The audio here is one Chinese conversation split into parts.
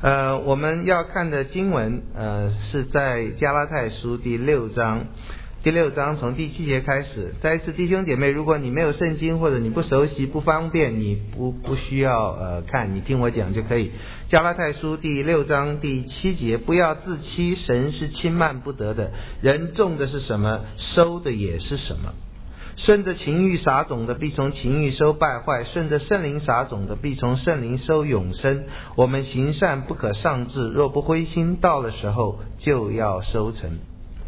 我们要看的经文是在加拉太书第6章从第7节开始。再一次，弟兄姐妹，如果你没有圣经或者你不熟悉不方便，你不需要看，你听我讲就可以。加拉太书第6章第7节，不要自欺，神是轻慢不得的，人种的是什么，收的也是什么。顺着情欲撒种的，必从情欲收败坏；顺着圣灵撒种的，必从圣灵收永生。我们行善不可丧志，若不灰心，到了时候就要收成。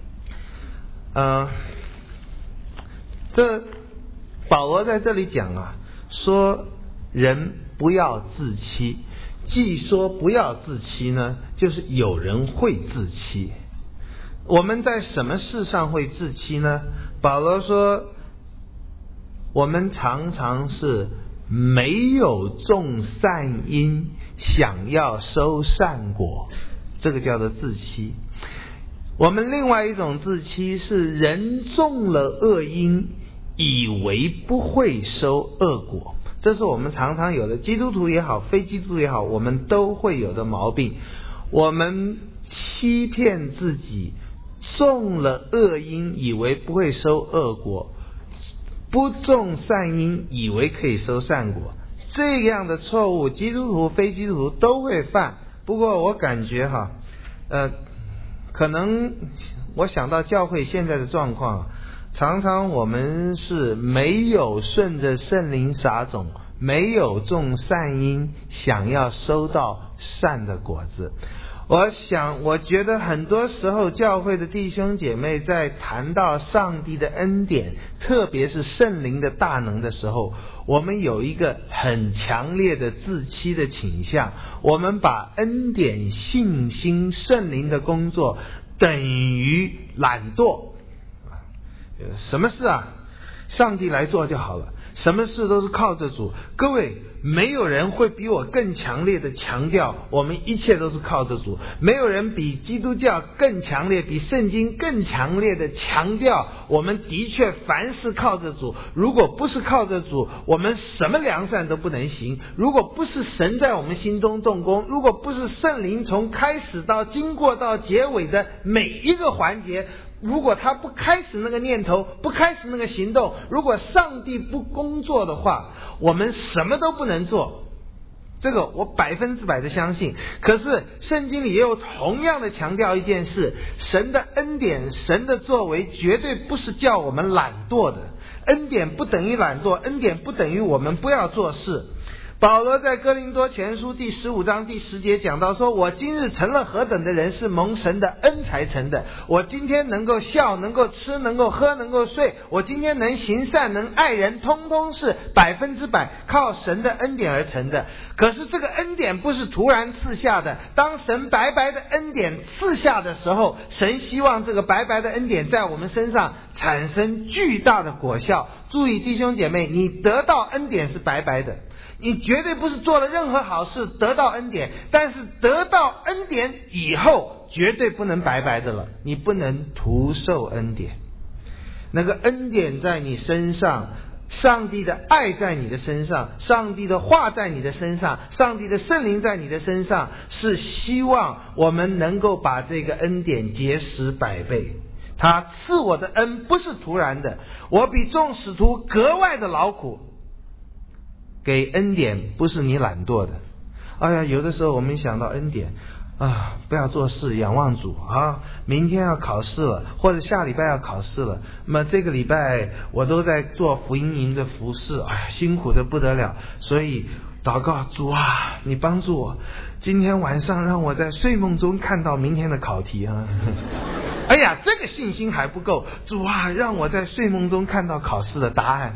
这保罗在这里讲说人不要自欺。既说不要自欺呢，就是有人会自欺。我们在什么事上会自欺呢？保罗说我们常常是没有种善因，想要收善果，这个叫做自欺。我们另外一种自欺是人种了恶因，以为不会收恶果，这是我们常常有的，基督徒也好，非基督徒也好，我们都会有的毛病。我们欺骗自己，种了恶因，以为不会收恶果，不种善因，以为可以收善果。这样的错误，基督徒非基督徒都会犯。不过我感觉可能我想到教会现在的状况，常常我们是没有顺着圣灵撒种，没有种善因，想要收到善的果子。我觉得很多时候教会的弟兄姐妹在谈到上帝的恩典，特别是圣灵的大能的时候，我们有一个很强烈的自欺的倾向。我们把恩典、信心、圣灵的工作等于懒惰。什么事上帝来做就好了，什么事都是靠着主。各位，没有人会比我更强烈的强调我们一切都是靠着主，没有人比基督教更强烈，比圣经更强烈的强调我们的确凡事靠着主。如果不是靠着主，我们什么良善都不能行。如果不是神在我们心中动工，如果不是圣灵从开始到经过到结尾的每一个环节，如果他不开始那个念头，不开始那个行动，如果上帝不工作的话，我们什么都不能做。这个我100%的相信。可是圣经里也有同样的强调一件事，神的恩典，神的作为绝对不是叫我们懒惰的。恩典不等于懒惰，恩典不等于我们不要做事。保罗在哥林多前书第15章第10节讲到说，我今日成了何等的人，是蒙神的恩才成的。我今天能够笑，能够吃，能够喝，能够睡，我今天能行善，能爱人，通通是100%靠神的恩典而成的。可是这个恩典不是突然赐下的，当神白白的恩典赐下的时候，神希望这个白白的恩典在我们身上产生巨大的果效。注意弟兄姐妹，你得到恩典是白白的，你绝对不是做了任何好事得到恩典，但是得到恩典以后绝对不能白白的了，你不能徒受恩典。那个恩典在你身上，上帝的爱在你的身上，上帝的话在你的身上，上帝的圣灵在你的身上，是希望我们能够把这个恩典结实100倍。他赐我的恩不是突然的，我比众使徒格外的劳苦。给恩典不是你懒惰的。有的时候我们想到恩典不要做事，仰望主明天要考试了，或者下礼拜要考试了，那么这个礼拜我都在做福音营的服事，辛苦的不得了，所以祷告主你帮助我，今天晚上让我在睡梦中看到明天的考题这个信心还不够，主让我在睡梦中看到考试的答案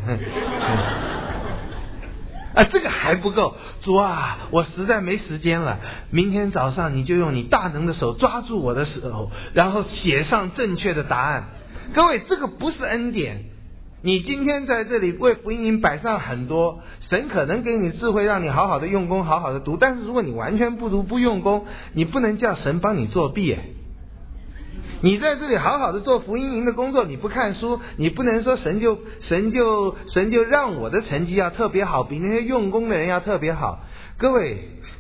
这个还不够，主我实在没时间了，明天早上你就用你大能的手抓住我的手，然后写上正确的答案。各位，这个不是恩典。你今天在这里为福音营摆上很多，神可能给你智慧让你好好的用功，好好的读，但是如果你完全不读不用功，你不能叫神帮你作弊你在这里好好的做福音营的工作，你不看书，你不能说神就让我的成绩要特别好，比那些用功的人要特别好。各位，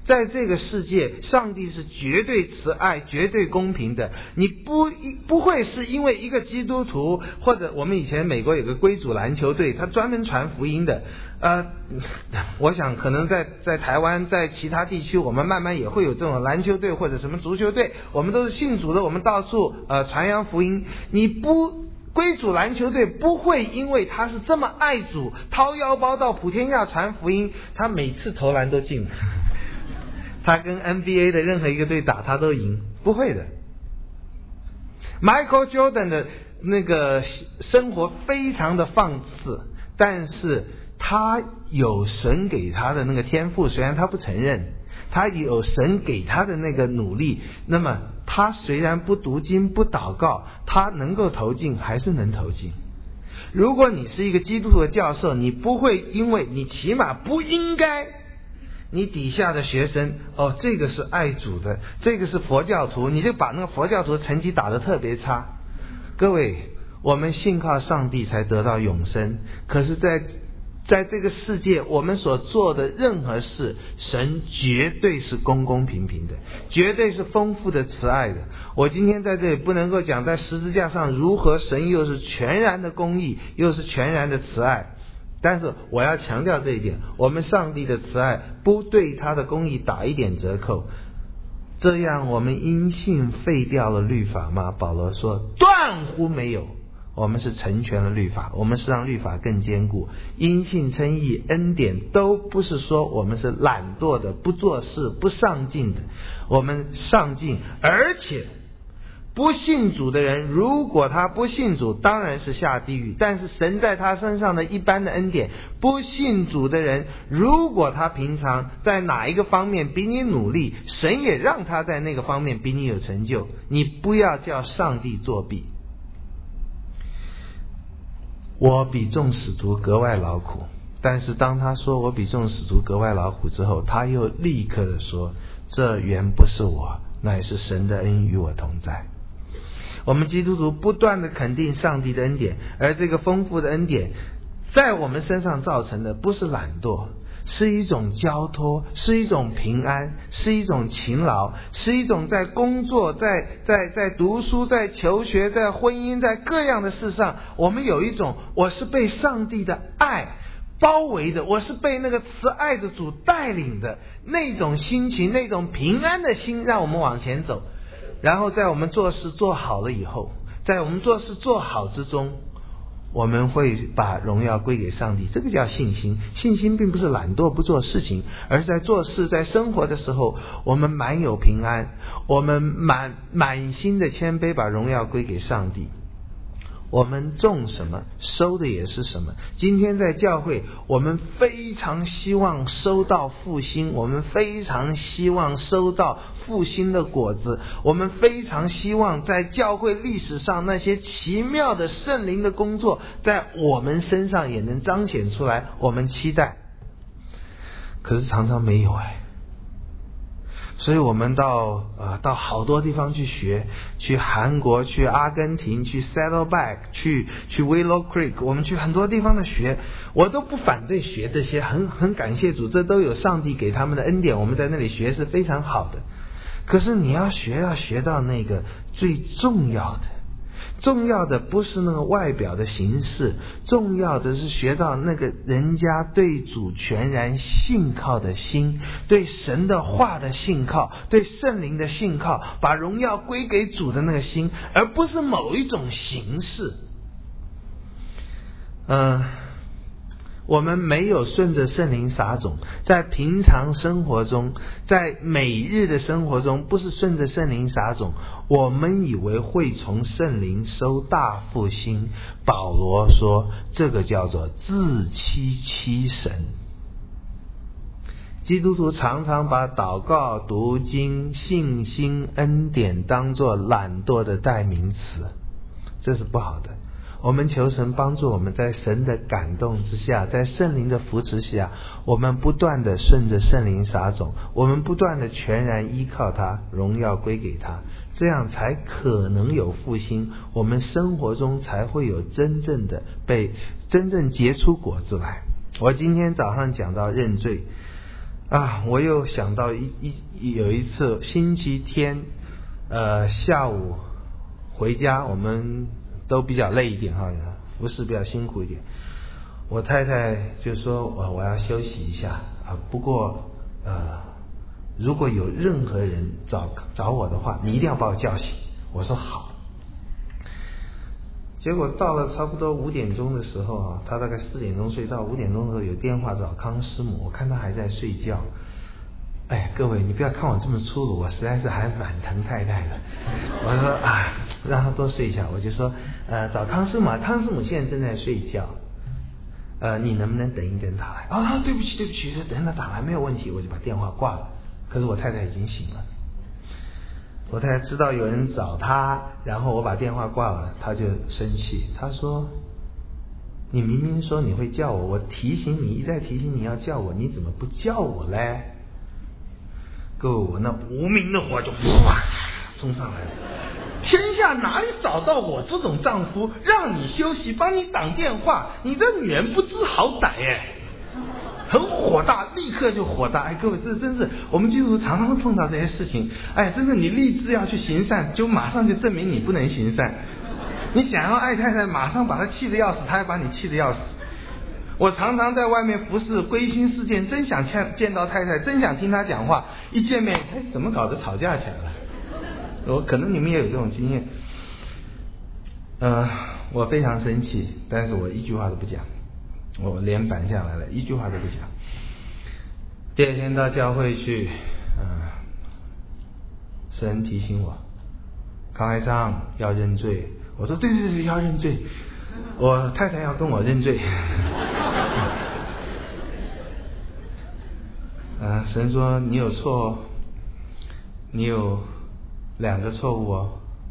在这个世界，上帝是绝对慈爱、绝对公平的。你不会是因为一个基督徒，或者我们以前美国有个归主篮球队，他专门传福音的。我想可能在台湾，在其他地区，我们慢慢也会有这种篮球队或者什么足球队，我们都是信主的，我们到处传扬福音。归主篮球队不会因为他是这么爱主，掏腰包到普天下传福音，他每次投篮都进。他跟 NBA 的任何一个队打他都赢，不会的。Michael Jordan 的那个生活非常的放肆，但是他有神给他的那个天赋，虽然他不承认，他有神给他的那个努力，那么他虽然不读经不祷告，他能够投进还是能投进。如果你是一个基督徒的教授，你不会因为你起码不应该，你底下的学生这个是爱主的，这个是佛教徒，你就把那个佛教徒成绩打得特别差。各位，我们信靠上帝才得到永生，可是在这个世界，我们所做的任何事，神绝对是公公平平的，绝对是丰富的慈爱的。我今天在这里不能够讲在十字架上如何神又是全然的公义，又是全然的慈爱，但是我要强调这一点，我们上帝的慈爱不对他的公义打一点折扣。这样我们因信废掉了律法吗？保罗说断乎没有，我们是成全了律法，我们是让律法更坚固。因信称义、恩典都不是说我们是懒惰的、不做事、不上进的，我们上进。而且不信主的人，如果他不信主，当然是下地狱，但是神在他身上的一般的恩典，不信主的人，如果他平常在哪一个方面比你努力，神也让他在那个方面比你有成就。你不要叫上帝作弊。我比众使徒格外劳苦，但是当他说我比众使徒格外劳苦之后，他又立刻的说，这原不是我，乃是神的恩与我同在。我们基督徒不断的肯定上帝的恩典，而这个丰富的恩典在我们身上造成的不是懒惰，是一种交托，是一种平安，是一种勤劳，是一种在工作、在读书、在求学、在婚姻、在各样的事上，我们有一种我是被上帝的爱包围的，我是被那个慈爱的主带领的，那种心情，那种平安的心让我们往前走。然后在我们做事做好了以后，在我们做事做好之中，我们会把荣耀归给上帝，这个叫信心。信心并不是懒惰不做事情，而是在做事在生活的时候，我们满有平安，我们满心的谦卑，把荣耀归给上帝。我们种什么收的也是什么。今天在教会，我们非常希望收到复兴，我们非常希望收到复兴的果子，我们非常希望在教会历史上那些奇妙的圣灵的工作在我们身上也能彰显出来，我们期待，可是常常没有所以我们到好多地方去学，去韩国，去阿根廷，去 Saddleback， 去 Willow Creek， 我们去很多地方的学，我都不反对学这些，很感谢主，这都有上帝给他们的恩典，我们在那里学是非常好的。可是你要学到那个最重要的，重要的不是那个外表的形式，重要的是学到那个人家对主全然信靠的心，对神的话的信靠，对圣灵的信靠，把荣耀归给主的那个心，而不是某一种形式。我们没有顺着圣灵撒种，在平常生活中，在每日的生活中，不是顺着圣灵撒种，我们以为会从圣灵收大复兴。保罗说这个叫做自欺神。基督徒常常把祷告、读经、信心、恩典当作懒惰的代名词，这是不好的。我们求神帮助我们，在神的感动之下，在圣灵的扶持下，我们不断的顺着圣灵撒种，我们不断的全然依靠他，荣耀归给他，这样才可能有复兴，我们生活中才会有真正结出果子来。我今天早上讲到认罪我又想到有一次星期天下午回家，我们都比较累一点哈，服侍比较辛苦一点。我太太就说我要休息一下不过如果有任何人找我的话，你一定要把我叫醒。我说好。结果到了差不多5点钟的时候他大概4点钟睡，到5点钟的时候有电话找康师母，我看他还在睡觉。各位你不要看我这么粗鲁，我实在是还蛮疼太太的。我说让他多睡一下，我就说找康师母，康师母现在正在睡觉，你能不能等一等他来？对不起，等他打来没有问题。我就把电话挂了。可是我太太已经醒了，我太太知道有人找她，然后我把电话挂了，她就生气，她说你明明说你会叫我，我提醒你一再提醒你要叫我，你怎么不叫我嘞？各位，我那无名的火就冲上来了。天下哪里找到我这种丈夫，让你休息帮你挡电话，你这女人不知好歹很火大，立刻就火大。各位，这真是我们基督徒常常会碰到这些事情。真的，你立志要去行善，就马上就证明你不能行善。你想要爱太太，马上把她气得要死，她还把你气得要死。我常常在外面服侍归心似箭，真想见到太太，真想听她讲话，一见面怎么搞得吵架起来了？可能你们也有这种经验。我非常生气，但是我一句话都不讲，我脸板下来了，一句话都不讲。第二天到教会去，神提醒我，康海上要认罪。我说对，要认罪，我太太要跟我认罪。神说你有错，你有2个错误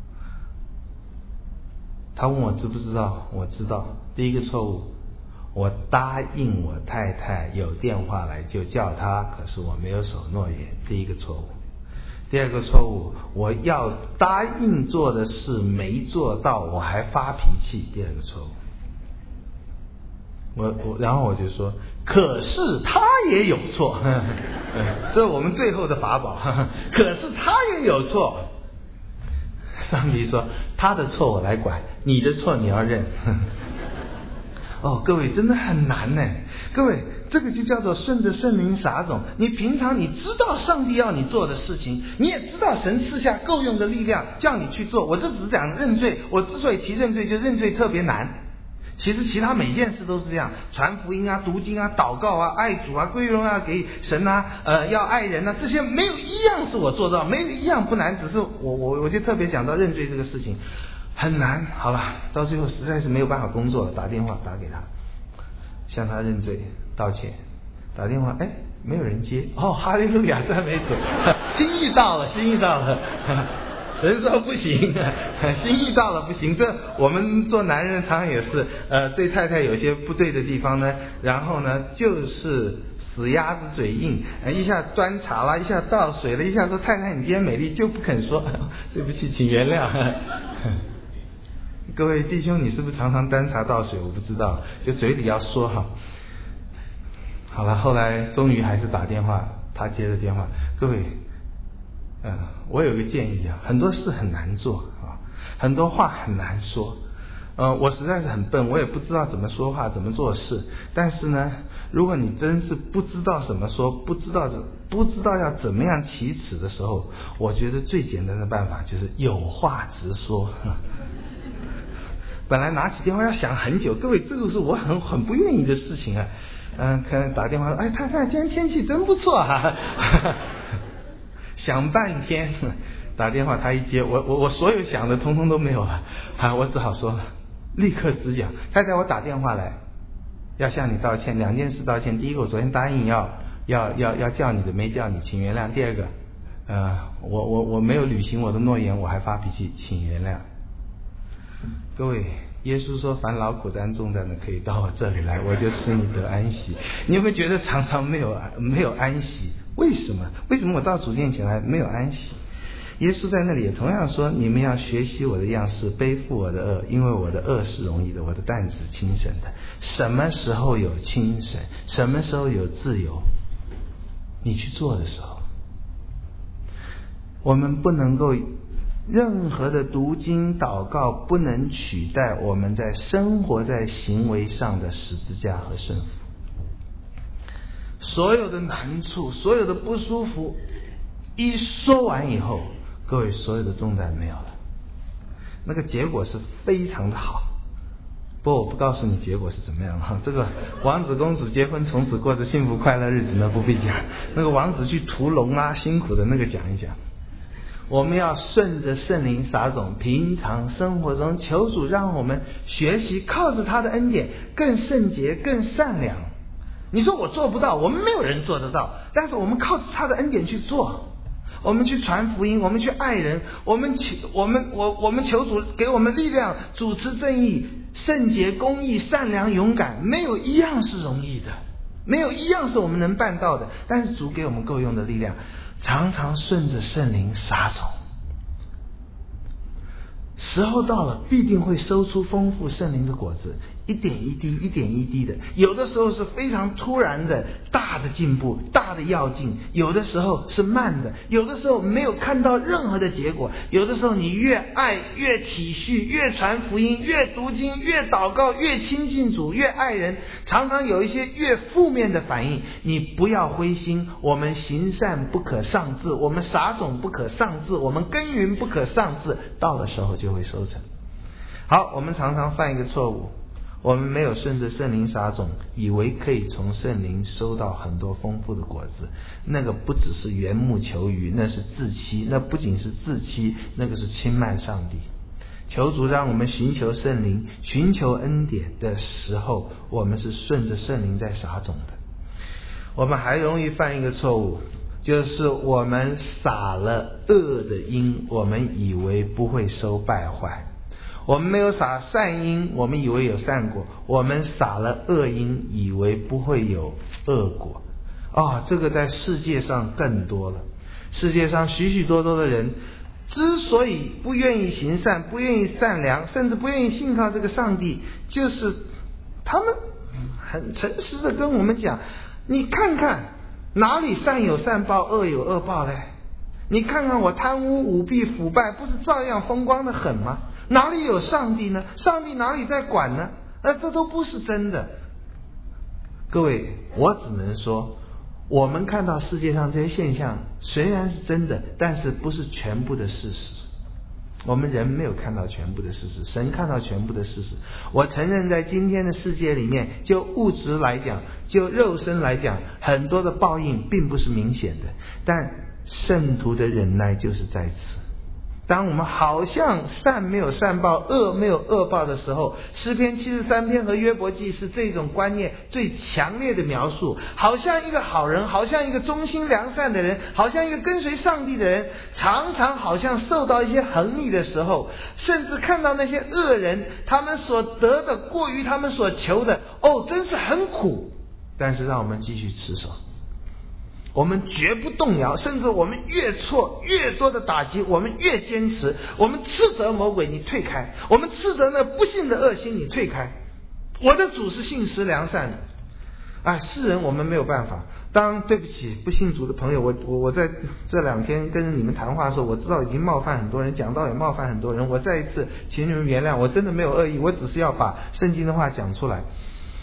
他问我知不知道，我知道。第一个错误，我答应我太太有电话来就叫她，可是我没有守诺言，第一个错误。第二个错误，我要答应做的事没做到，我还发脾气，第二个错误。然后我就说，可是他也有错，这是我们最后的法宝。可是他也有错。上帝说他的错我来管，你的错你要认。各位真的很难呢。各位，这个就叫做顺着圣灵撒种。你平常你知道上帝要你做的事情，你也知道神赐下够用的力量叫你去做。我这只是讲认罪，我之所以提认罪，就认罪特别难。其实其他每件事都是这样，传福音读经祷告爱主归荣给神要爱人这些没有一样是我做到，没有一样不难，只是我就特别讲到认罪这个事情很难。好了，到最后实在是没有办法工作了，打电话打给他，向他认罪道歉。打电话没有人接，哈利路亚，赞美主，心意到了。神说不行，心意到了不行。这我们做男人常常也是对太太有些不对的地方呢，然后呢就是死鸭子嘴硬，一下端茶了，一下倒水了，一下说太太你今天美丽，就不肯说对不起请原谅。各位弟兄，你是不是常常端茶倒水？我不知道，就嘴里要说好了，后来终于还是打电话，他接了电话。各位我有个建议很多事很难做很多话很难说。我实在是很笨，我也不知道怎么说话，怎么做事。但是呢，如果你真是不知道怎么说，不知道要怎么样启齿的时候，我觉得最简单的办法就是有话直说。本来拿起电话要想很久，各位，这个是我很不愿意的事情可能打电话说太太今天天气真不错想半天，打电话他一接，我所有想的通通都没有了我只好说立刻直讲，太太我打电话来要向你道歉，2件事道歉。第一个，我昨天答应要叫你的没叫你，请原谅。第二个我没有履行我的诺言，我还发脾气，请原谅。各位，耶稣说凡劳苦担重担的可以到我这里来，我就使你得安息。你有没有觉得常常没有安息？为什么我到主殿前来没有安息？耶稣在那里也同样说，你们要学习我的样式，背负我的轭，因为我的轭是容易的，我的担子轻省的。什么时候有轻省？什么时候有自由？ 你去做的时候，我们不能够任何的读经祷告不能取代我们在生活在行为上的十字架和顺服。所有的难处，所有的不舒服一说完以后，各位所有的重担没有了，那个结果是非常的好。不过我不告诉你结果是怎么样哈，这个王子公主结婚从此过着幸福快乐日子呢不必讲，那个王子去屠龙啊辛苦的那个讲一讲。我们要顺着圣灵撒种，平常生活中求主让我们学习靠着他的恩典更圣洁更善良。你说我做不到，我们没有人做得到，但是我们靠着他的恩典去做，我们去传福音，我们去爱人，我们求主给我们力量，主持正义，圣洁公义善良勇敢，没有一样是容易的，没有一样是我们能办到的，但是主给我们够用的力量，常常顺着圣灵撒种，时候到了必定会收出丰富圣灵的果子，一点一滴一点一滴的，有的时候是非常突然的大的进步大的跃进，有的时候是慢的，有的时候没有看到任何的结果，有的时候你越爱越体恤，越传福音越读经越祷告越亲近主越爱人，常常有一些越负面的反应。你不要灰心，我们行善不可丧志，我们撒种不可丧志，我们耕耘不可丧志，到的时候就会收成。好，我们常常犯一个错误，我们没有顺着圣灵撒种，以为可以从圣灵收到很多丰富的果子，那个不只是缘木求鱼，那是自欺，那不仅是自欺，那个是轻慢上帝。求主让我们寻求圣灵寻求恩典的时候，我们是顺着圣灵在撒种的。我们还容易犯一个错误，就是我们撒了恶的因，我们以为不会收败坏，我们没有撒善因，我们以为有善果，我们撒了恶因，以为不会有恶果。这个在世界上更多了。世界上许许多多的人之所以不愿意行善，不愿意善良，甚至不愿意信靠这个上帝，就是他们很诚实的跟我们讲，你看看哪里善有善报恶有恶报嘞？你看看我贪污舞弊腐败，不是照样风光的很吗？哪里有上帝呢？上帝哪里在管呢？这都不是真的。各位，我只能说，我们看到世界上这些现象虽然是真的，但是不是全部的事实。我们人没有看到全部的事实，神看到全部的事实。我承认在今天的世界里面，就物质来讲，就肉身来讲，很多的报应并不是明显的，但圣徒的忍耐就是在此。当我们好像善没有善报，恶没有恶报的时候，诗篇73篇和约伯记是这种观念最强烈的描述。好像一个好人，好像一个忠心良善的人，好像一个跟随上帝的人，常常好像受到一些横逆的时候，甚至看到那些恶人，他们所得的过于他们所求的，真是很苦。但是让我们继续持守，我们绝不动摇，甚至我们越错越多的打击，我们越坚持。我们斥责魔鬼，你退开；我们斥责那不信的恶心，你退开。我的主是信实良善的。世人我们没有办法。对不起不信主的朋友，我在这2天跟你们谈话的时候，我知道已经冒犯很多人，讲道也冒犯很多人，我再一次请你们原谅，我真的没有恶意，我只是要把圣经的话讲出来。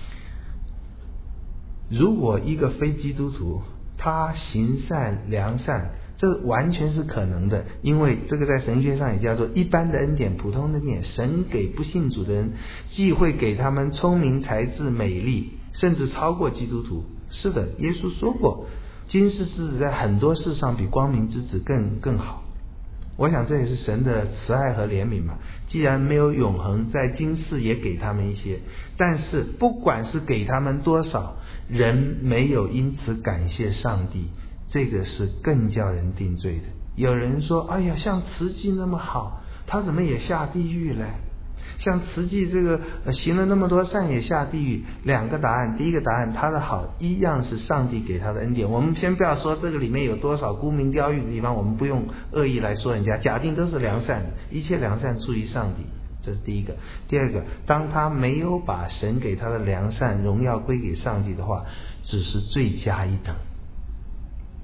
如果一个非基督徒他行善良善，这完全是可能的，因为这个在神学上也叫做一般的恩典，普通的恩典。神给不信主的人既会给他们聪明才智美丽，甚至超过基督徒。是的，耶稣说过，今世之子在很多事上比光明之子更好。我想这也是神的慈爱和怜悯嘛。既然没有永恒，在今世也给他们一些，但是不管是给他们多少，人没有因此感谢上帝，这个是更叫人定罪的。有人说，像慈济那么好，他怎么也下地狱嘞？像慈济这个行了那么多善也下地狱。2个答案，第一个答案，他的好一样是上帝给他的恩典。我们先不要说这个里面有多少沽名钓誉的地方，我们不用恶意来说人家，假定都是良善的，一切良善出于上帝，这是第一个。第二个，当他没有把神给他的良善荣耀归给上帝的话，只是罪加一等。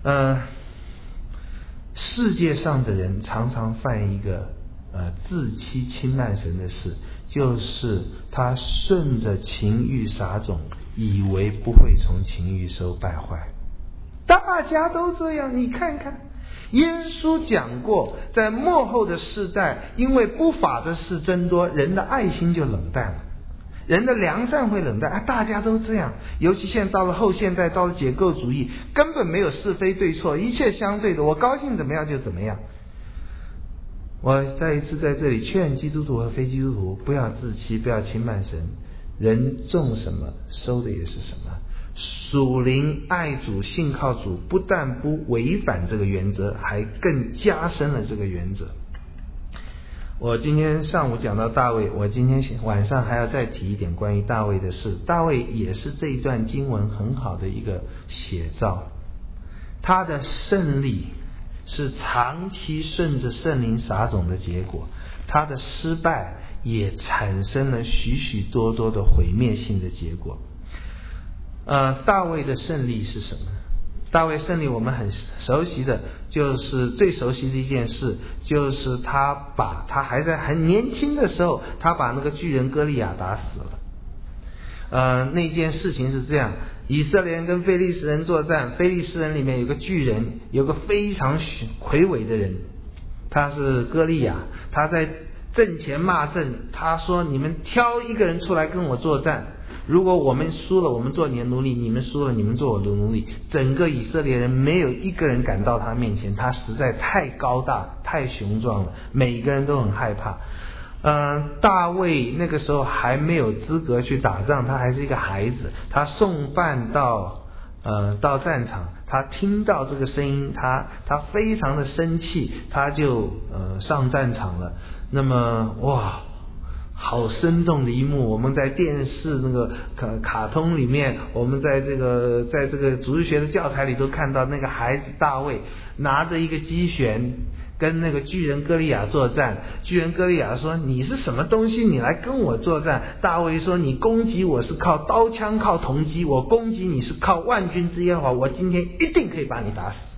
世界上的人常常犯一个自欺轻慢神的事，就是他顺着情欲撒种，以为不会从情欲收败坏。大家都这样，你看看耶稣讲过，在末后的世代，因为不法的事增多，人的爱心就冷淡了，人的良善会冷淡。大家都这样，尤其现在到了后现代，到了解构主义，根本没有是非对错，一切相对的，我高兴怎么样就怎么样。我再一次在这里劝基督徒和非基督徒不要自欺，不要轻慢神。人种什么收的也是什么。属灵爱主信靠主，不但不违反这个原则，还更加深了这个原则。我今天上午讲到大卫，我今天晚上还要再提一点关于大卫的事。大卫也是这一段经文很好的一个写照，他的胜利是长期顺着圣灵撒种的结果，他的失败也产生了许许多多的毁灭性的结果。大卫的胜利是什么？大卫胜利我们很熟悉的，就是最熟悉的一件事，就是他还在很年轻的时候，他把那个巨人歌利亚打死了。那件事情是这样，以色列人跟非利士人作战，非利士人里面有个巨人，有个非常魁伟的人，他是歌利亚，他在阵前骂阵，他说你们挑一个人出来跟我作战，如果我们输了，我们做你的奴隶；你们输了，你们做我的奴隶。整个以色列人没有一个人敢到他面前，他实在太高大、太雄壮了，每一个人都很害怕。大卫那个时候还没有资格去打仗，他还是一个孩子。他送饭到战场，他听到这个声音，他非常的生气，他就上战场了。那么哇，好生动的一幕，我们在电视那个卡通里面，我们在这个主日学的教材里都看到那个孩子大卫拿着一个机旋跟那个巨人歌利亚作战。巨人歌利亚说你是什么东西，你来跟我作战。大卫说你攻击我是靠刀枪靠铜戟，我攻击你是靠万军之耶和华，我今天一定可以把你打死，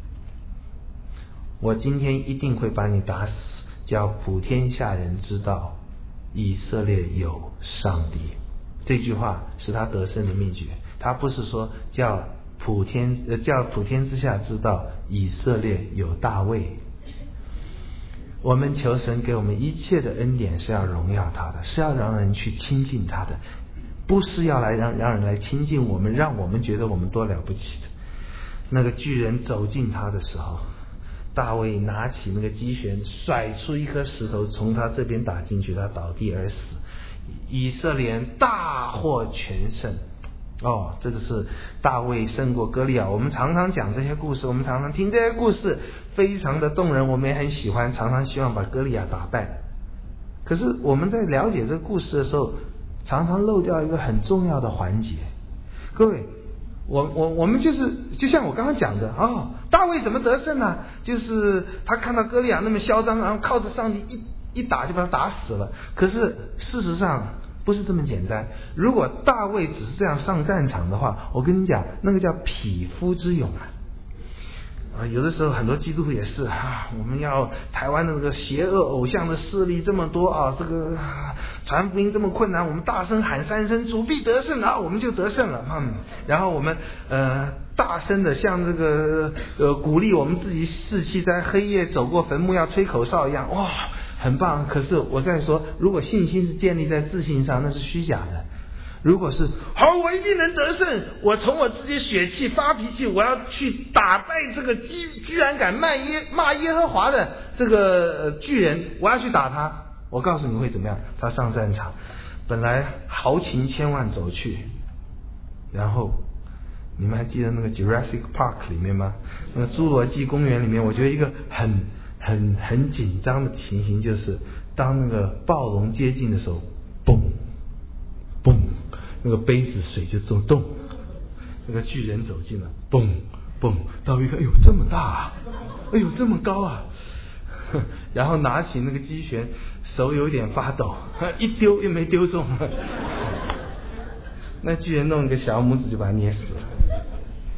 我今天一定会把你打死，叫普天下人知道以色列有上帝。这句话是他得胜的秘诀。他不是说叫普天之下知道以色列有大卫。我们求神给我们一切的恩典，是要荣耀他的，是要让人去亲近他的，不是要来让人来亲近我们，让我们觉得我们多了不起的。那个巨人走近他的时候，大卫拿起那个机旋，甩出一颗石头从他这边打进去，他倒地而死。以色列人大获全胜。这个是大卫胜过歌利亚。我们常常讲这些故事，我们常常听这些故事，非常的动人，我们也很喜欢，常常希望把歌利亚打败。可是我们在了解这个故事的时候，常常漏掉一个很重要的环节。各位，我们就像我刚刚讲的，大卫怎么得胜呢？就是他看到歌利亚那么嚣张，然后靠着上帝一打就把他打死了。可是事实上不是这么简单。如果大卫只是这样上战场的话，我跟你讲，那个叫匹夫之勇有的时候很多基督徒也是我们要台湾的那个邪恶偶像的势力这么多这个传福音这么困难，我们大声喊3声主必得胜我们就得胜了然后我们大声的像这个鼓励我们自己士气，在黑夜走过坟墓要吹口哨一样，很棒。可是我在说，如果信心是建立在自信上，那是虚假的。如果是我一定能得胜，我从我自己血气发脾气，我要去打败这个居然敢骂耶和华的这个巨人，我要去打他。我告诉你会怎么样？他上战场本来豪情千万走去，然后你们还记得那个 Jurassic Park 里面吗？那个侏罗纪公园里面，我觉得一个很紧张的情形，就是当那个暴龙接近的时候，嘣嘣，那个杯子水就动，那个巨人走近了，嘣嘣，大卫一看，哎呦这么大哎呦这么高然后拿起那个机旋，手有点发抖，一丢又没丢中那巨人弄一个小拇指就把他捏死了。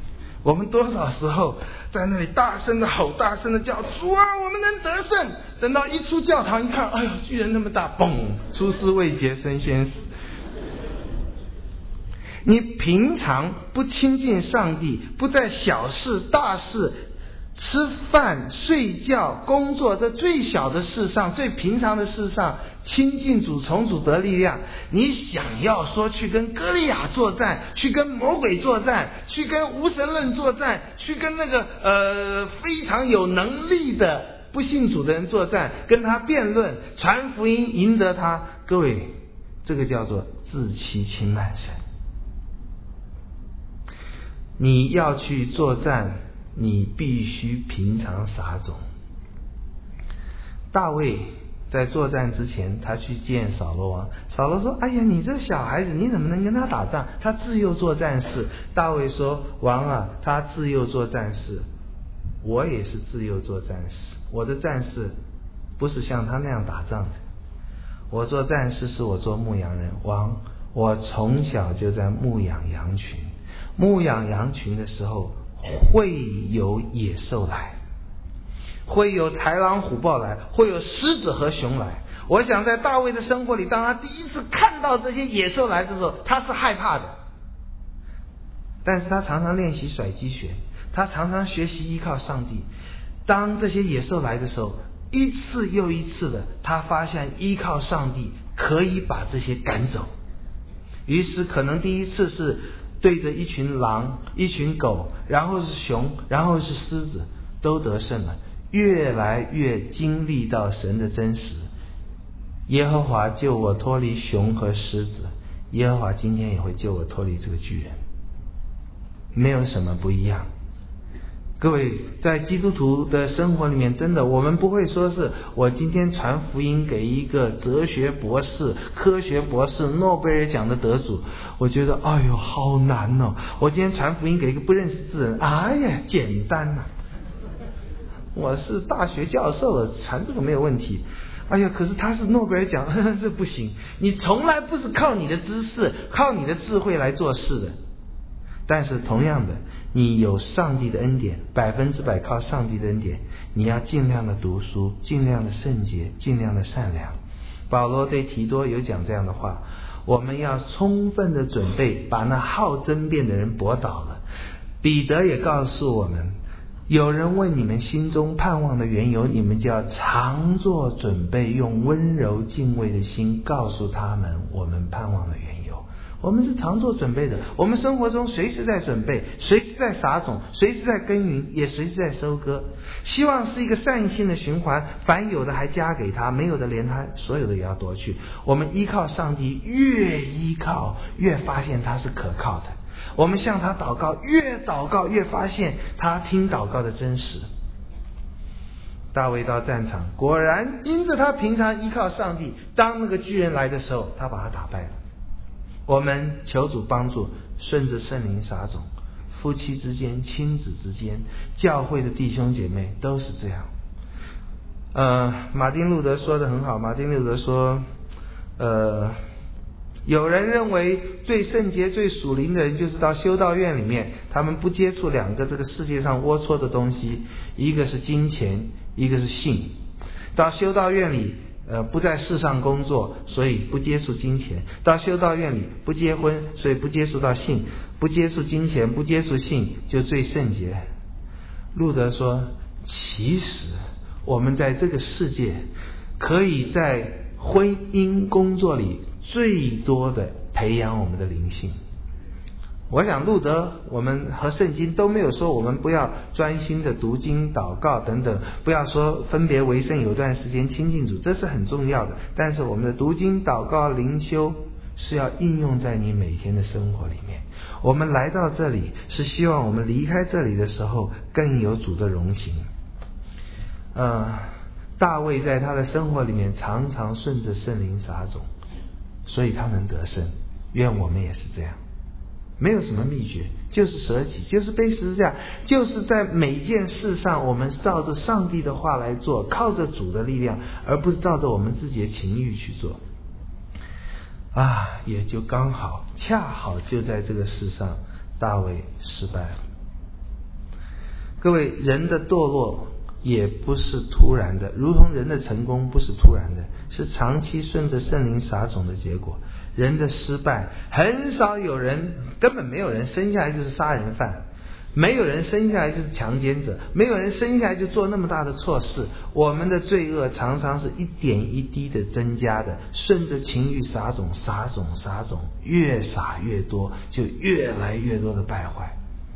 我们多少时候在那里大声的吼，大声的叫，主啊，我们能得胜。等到一出教堂一看，哎呦，巨人那么大，嘣，出师未捷身先死。你平常不亲近上帝，不在小事大事，吃饭睡觉工作这最小的事上，最平常的事上亲近主，从主得力量，你想要说去跟歌利亚作战，去跟魔鬼作战，去跟无神论作战，去跟那个非常有能力的不信主的人作战，跟他辩论，传福音，赢得他。各位，这个叫做自欺轻慢神。你要去作战，你必须平常撒种。大卫在作战之前，他去见扫罗王。扫罗说：“哎呀，你这小孩子，你怎么能跟他打仗？他自幼做战士。”大卫说：“王啊，他自幼做战士，我也是自幼做战士。我的战士不是像他那样打仗的。我做战士是我做牧羊人。王，我从小就在牧养羊群。牧养羊群的时候，会有野兽来，会有豺狼虎豹来，会有狮子和熊来。我想在大卫的生活里，当他第一次看到这些野兽来的时候，他是害怕的。但是他常常练习甩鸡拳，他常常学习依靠上帝。当这些野兽来的时候，一次又一次的，他发现依靠上帝可以把这些赶走。于是可能第一次是对着一群狼，一群狗，然后是熊，然后是狮子，都得胜了。越来越经历到神的真实。耶和华救我脱离熊和狮子，耶和华今天也会救我脱离这个巨人，没有什么不一样。各位，在基督徒的生活里面，真的我们不会说是我今天传福音给一个哲学博士、科学博士、诺贝尔奖的得主，我觉得哎呦好难哦。我今天传福音给一个不认识字人，哎呀简单啊。我是大学教授了，传这个没有问题。哎呀，可是他是诺贝尔奖，呵呵，这不行。你从来不是靠你的知识、靠你的智慧来做事的。但是同样的，你有上帝的恩典，100%靠上帝的恩典，你要尽量的读书，尽量的圣洁，尽量的善良。保罗对提多有讲这样的话，我们要充分的准备，把那好争辩的人驳倒了。彼得也告诉我们，有人问你们心中盼望的缘由，你们就要常做准备，用温柔敬畏的心告诉他们我们盼望的缘由。我们是常做准备的，我们生活中随时在准备，随时在撒种，随时在耕耘，也随时在收割。希望是一个善性的循环，凡有的还加给他，没有的连他所有的也要夺去。我们依靠上帝，越依靠越发现他是可靠的。我们向他祷告越发现他听祷告的真实。大卫到战场，果然因着他平常依靠上帝，当那个巨人来的时候，他把他打败了。我们求主帮助，顺着圣灵撒种，夫妻之间、亲子之间、教会的弟兄姐妹都是这样。马丁路德说得很好，马丁路德说，有人认为最圣洁、最属灵的人就是到修道院里面，他们不接触两个这个世界上龌龊的东西，一个是金钱，一个是性。到修道院里不在世上工作，所以不接触金钱；到修道院里不结婚，所以不接触到性，不接触金钱，不接触性，就最圣洁。路德说，其实我们在这个世界可以在婚姻工作里最多的培养我们的灵性。我想路德我们和圣经都没有说我们不要专心的读经祷告等等，不要说分别为圣有段时间亲近主，这是很重要的。但是我们的读经祷告灵修是要应用在你每天的生活里面。我们来到这里是希望我们离开这里的时候更有主的荣行。大卫在他的生活里面常常顺着圣灵撒种，所以他能得胜。愿我们也是这样，没有什么秘诀，就是舍己，就是背十字架，就是在每件事上我们照着上帝的话来做，靠着主的力量，而不是照着我们自己的情欲去做。也就刚好恰好就在这个世上大卫失败了。 各位，人的堕落也不是突然的，如同人的成功不是突然的，是长期顺着圣灵撒种的结果。人的失败，很少有人，根本没有人生下来就是杀人犯，没有人生下来就是强奸者，没有人生下来就做那么大的错事。我们的罪恶常常是一点一滴的增加的，顺着情欲撒种，撒种，撒种，越撒越多，就越来越多的败坏。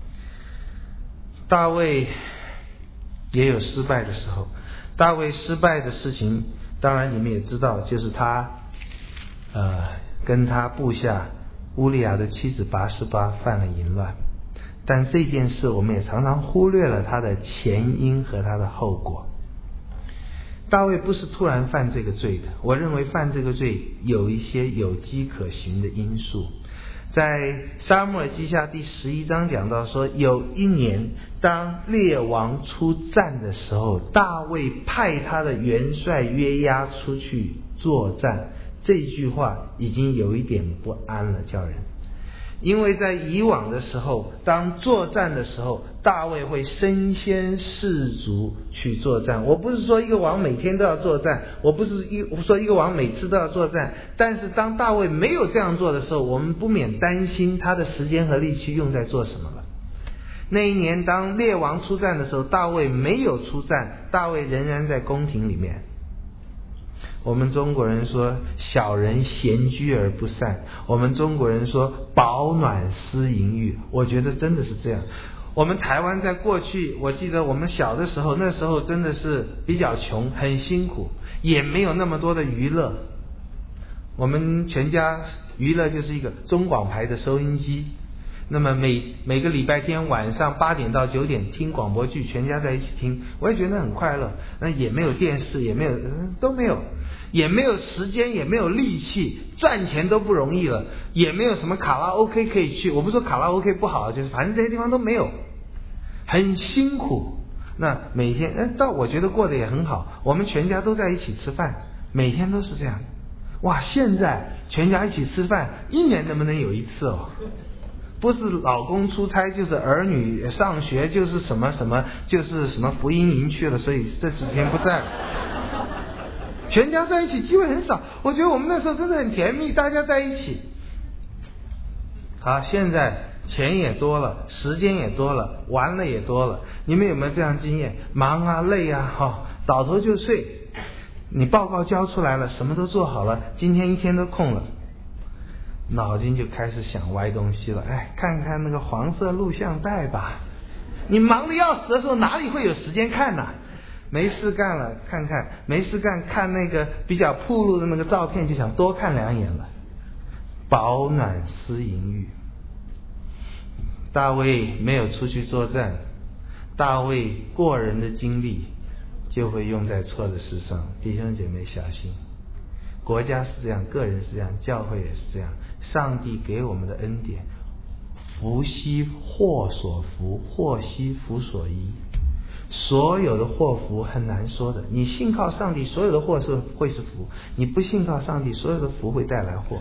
大卫也有失败的时候，大卫失败的事情，当然你们也知道，就是他跟他部下乌利亚的妻子拔示巴犯了淫乱。但这件事我们也常常忽略了它的前因和它的后果。大卫不是突然犯这个罪的，我认为犯这个罪有一些有迹可循的因素。在撒母耳记下第11章讲到说，有一年当列王出战的时候，大卫派他的元帅约押出去作战。这句话已经有一点不安了，叫人。因为在以往的时候，当作战的时候，大卫会身先士卒去作战。我不是说一个王每天都要作战，我不是说一个王每次都要作战，但是当大卫没有这样做的时候，我们不免担心他的时间和力气用在做什么了。那一年当列王出战的时候，大卫没有出战，大卫仍然在宫廷里面。我们中国人说小人闲居而不善，我们中国人说饱暖思淫欲，我觉得真的是这样。我们台湾在过去，我记得我们小的时候，那时候真的是比较穷，很辛苦，也没有那么多的娱乐。我们全家娱乐就是一个中广台的收音机，那么每个礼拜天晚上8点到9点听广播剧，全家在一起听，我也觉得很快乐。那也没有电视，也没有都没有，也没有时间，也没有力气，赚钱都不容易了，也没有什么卡拉 OK 可以去。我不是说卡拉 OK 不好，就是反正这些地方都没有，很辛苦。那每天我觉得过得也很好，我们全家都在一起吃饭，每天都是这样。哇，现在全家一起吃饭，一年能不能有一次哦？不是老公出差，就是儿女上学，就是什么什么，就是什么福音营去了，所以这几天不在了。全家在一起机会很少，我觉得我们那时候真的很甜蜜，大家在一起。好，现在钱也多了，时间也多了，玩了也多了。你们有没有这样经验？忙啊，累啊，倒头就睡。你报告交出来了，什么都做好了，今天一天都空了，脑筋就开始想歪东西了。看看那个黄色录像带吧。你忙得要死的时候，哪里会有时间看呢？没事干了看看，没事干看那个比较暴露的那个照片，就想多看2眼了。饱暖思淫欲。大卫没有出去作战，大卫过人的精力就会用在错的事上。弟兄姐妹小心，国家是这样，个人是这样，教会也是这样。上帝给我们的恩典，福兮祸所伏，祸兮福所依。所有的祸福很难说的，你信靠上帝，所有的祸会是福；你不信靠上帝，所有的福会带来祸。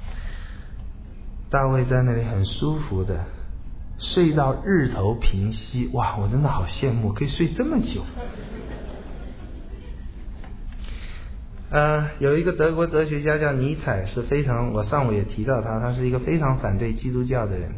大卫在那里很舒服的睡到日头平息，哇，我真的好羡慕，可以睡这么久。有一个德国哲学家叫尼采，是非常，我上午也提到他是一个非常反对基督教的人。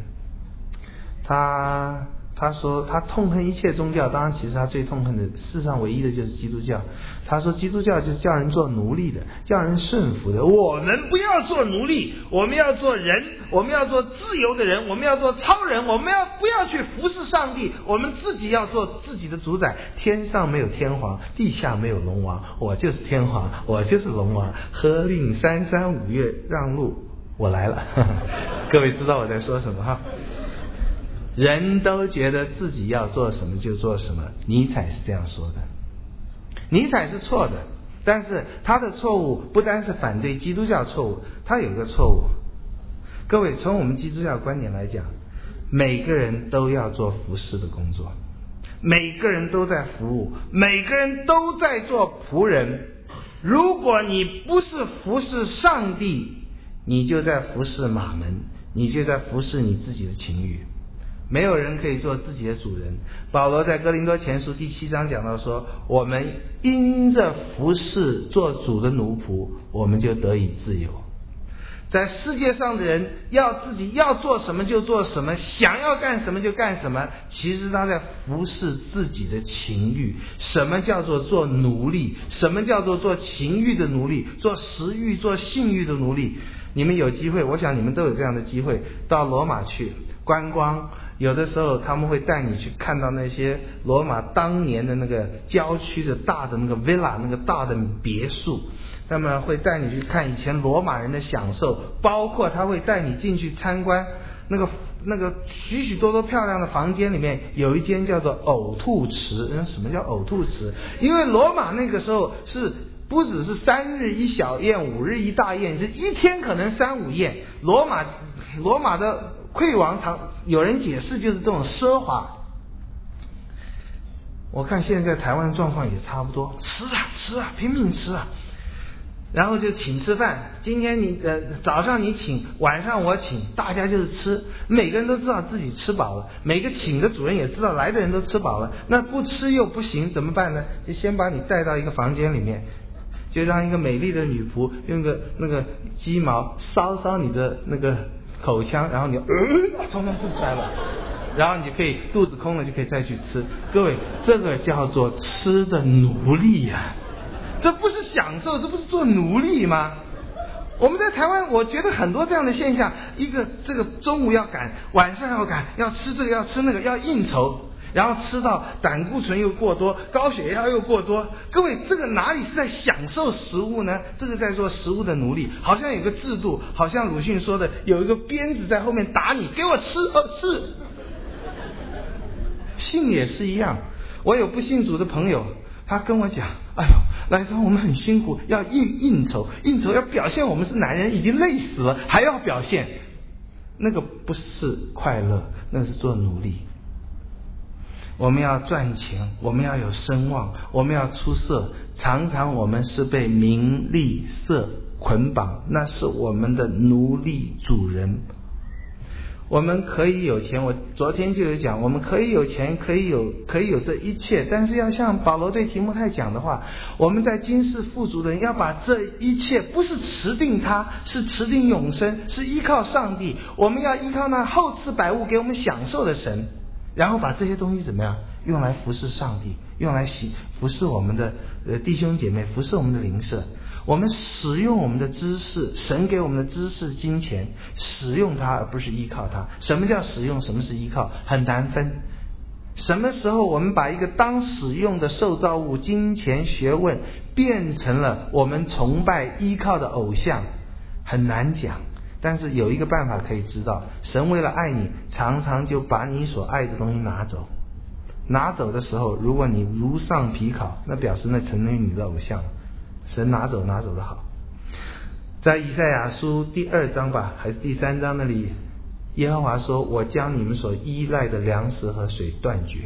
他说他痛恨一切宗教，当然其实他最痛恨的，世上唯一的就是基督教。他说基督教就是叫人做奴隶的，叫人顺服的。我们不要做奴隶，我们要做人，我们要做自由的人，我们要做超人，我们不要去服侍上帝，我们自己要做自己的主宰。天上没有天皇，地下没有龙王，我就是天皇，我就是龙王。喝令3山5岳让路，我来了。各位知道我在说什么哈？人都觉得自己要做什么就做什么，尼采是这样说的。尼采是错的，但是他的错误不单是反对基督教错误，他有一个错误。各位，从我们基督教观点来讲，每个人都要做服侍的工作，每个人都在服务，每个人都在做仆人。如果你不是服侍上帝，你就在服侍马门，你就在服侍你自己的情欲。 没有人可以做自己的主人。保罗在哥林多前书第7章讲到说，我们因着服侍做主的奴仆，我们就得以自由。在世界上的人要自己要做什么就做什么，想要干什么就干什么，其实他在服侍自己的情欲。什么叫做做奴隶？什么叫做做情欲的奴隶？做食欲做性欲的奴隶？你们有机会，我想你们都有这样的机会，到罗马去观光，有的时候他们会带你去看到那些罗马当年的那个郊区的大的那个 villa， 那个大的别墅，那么会带你去看以前罗马人的享受，包括他会带你进去参观那个许许多多漂亮的房间里面，有一间叫做呕吐池。什么叫呕吐池？因为罗马那个时候是不只是3日一小宴5日一大宴，是一天可能3、5宴。罗马的溃王有人解释就是这种奢华。我看现在台湾状况也差不多，吃啊拼命吃啊，然后就请吃饭，今天你早上你请，晚上我请，大家就是吃，每个人都知道自己吃饱了，每个请的主人也知道来的人都吃饱了，那不吃又不行，怎么办呢？就先把你带到一个房间里面，就让一个美丽的女仆用那个鸡毛搔你的那个口腔，然后你通通吐出来了，然后你就可以肚子空了就可以再去吃。各位，这个叫做吃的奴隶呀，这不是享受，这不是做奴隶吗？我们在台湾我觉得很多这样的现象，这个中午要赶，晚上要赶，要吃这个要吃那个，要应酬，然后吃到胆固醇又过多，高血压又过多。各位，这个哪里是在享受食物呢？这个在做食物的奴隶。好像有个制度，好像鲁迅说的，有一个鞭子在后面打你，给我吃。是信也是一样。我有不信主的朋友，他跟我讲，哎呦，来说我们很辛苦，要应酬要表现我们是男人，已经累死了还要表现，那个不是快乐，那是做奴隶。我们要赚钱，我们要有声望，我们要出色，常常我们是被名利色捆绑，那是我们的奴隶主人。我们可以有钱，我昨天就有讲，我们可以有钱，可以有这一切，但是要像保罗对提摩太讲的话，我们在今世富足的人要把这一切不是持定它，是持定永生，是依靠上帝。我们要依靠那厚赐百物给我们享受的神，然后把这些东西怎么样用来服侍上帝，用来服侍我们的弟兄姐妹，服侍我们的邻舍。我们使用我们的知识，神给我们的知识金钱，使用它而不是依靠它。什么叫使用，什么是依靠，很难分。什么时候我们把一个当使用的受造物金钱学问变成了我们崇拜依靠的偶像，很难讲。但是有一个办法可以知道，神为了爱你，常常就把你所爱的东西拿走。拿走的时候，如果你如上皮考，那表示那成为你的偶像。神拿走的好。在以赛亚书第2章吧，还是第3章那里，耶和华说，我将你们所依赖的粮食和水断绝。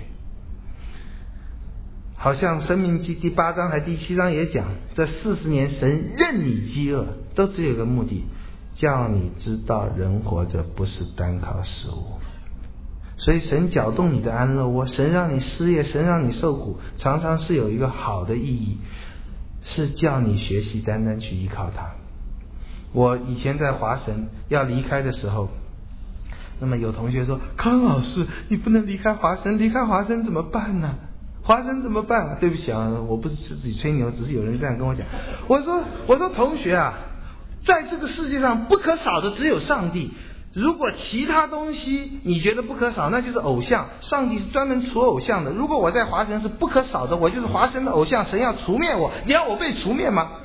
好像申命记第8章还第7章也讲，这40年神任你饥饿，都只有一个目的，叫你知道人活着不是单靠食物。所以神搅动你的安乐窝，神让你失业，神让你受苦，常常是有一个好的意义，是叫你学习单单去依靠他。我以前在华神要离开的时候，那么有同学说，康老师你不能离开华神，离开华神怎么办呢？华神怎么办？对不起啊，我不是自己吹牛，只是有人这样跟我讲。我说同学啊，在这个世界上不可少的只有上帝，如果其他东西你觉得不可少，那就是偶像。上帝是专门除偶像的。如果我在华神是不可少的，我就是华神的偶像，神要除灭我，你要我被除灭吗？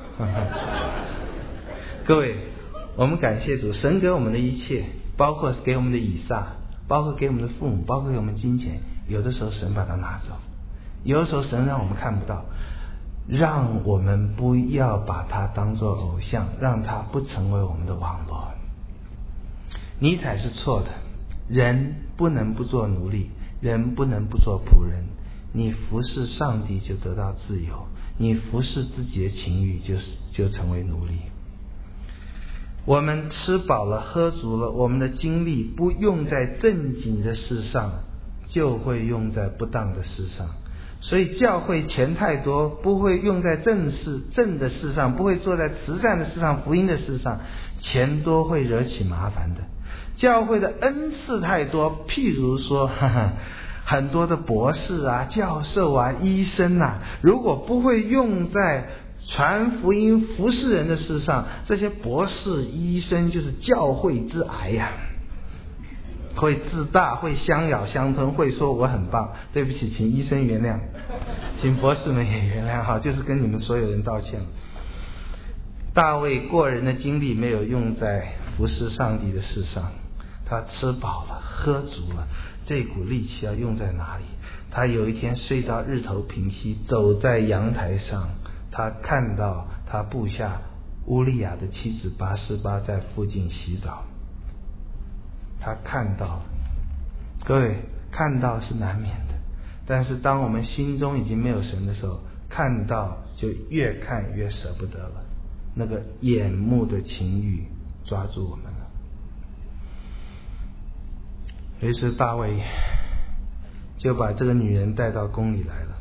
各位，我们感谢主，神给我们的一切，包括给我们的以撒，包括给我们的父母，包括给我们金钱，有的时候神把它拿走，有的时候神让我们看不到，让我们不要把它当作偶像，让它不成为我们的网罗。尼采是错的，人不能不做奴隶，人不能不做仆人。你服侍上帝就得到自由，你服侍自己的情欲就成为奴隶。 我们吃饱了喝足了，我们的精力不用在正经的事上，就会用在不当的事上。所以教会钱太多，不会用在正的事上，不会做在慈善的事上、福音的事上，钱多会惹起麻烦的。教会的恩赐太多，譬如说很多的博士啊、教授啊、医生啊，如果不会用在传福音服侍人的事上，这些博士医生就是教会之癌呀，会自大，会相咬相吞，会说我很棒。对不起，请医生原谅，请博士们也原谅，就是跟你们所有人道歉。大卫过人的精力没有用在服侍上帝的事上，他吃饱了喝足了，这股力气要用在哪里？他有一天睡到日头平息，走在阳台上，他看到他部下乌利亚的妻子拔示巴在附近洗澡。他看到了，各位，看到是难免的，但是当我们心中已经没有神的时候，看到就越看越舍不得了，那个眼目的情欲抓住我们了。于是大卫就把这个女人带到宫里来了，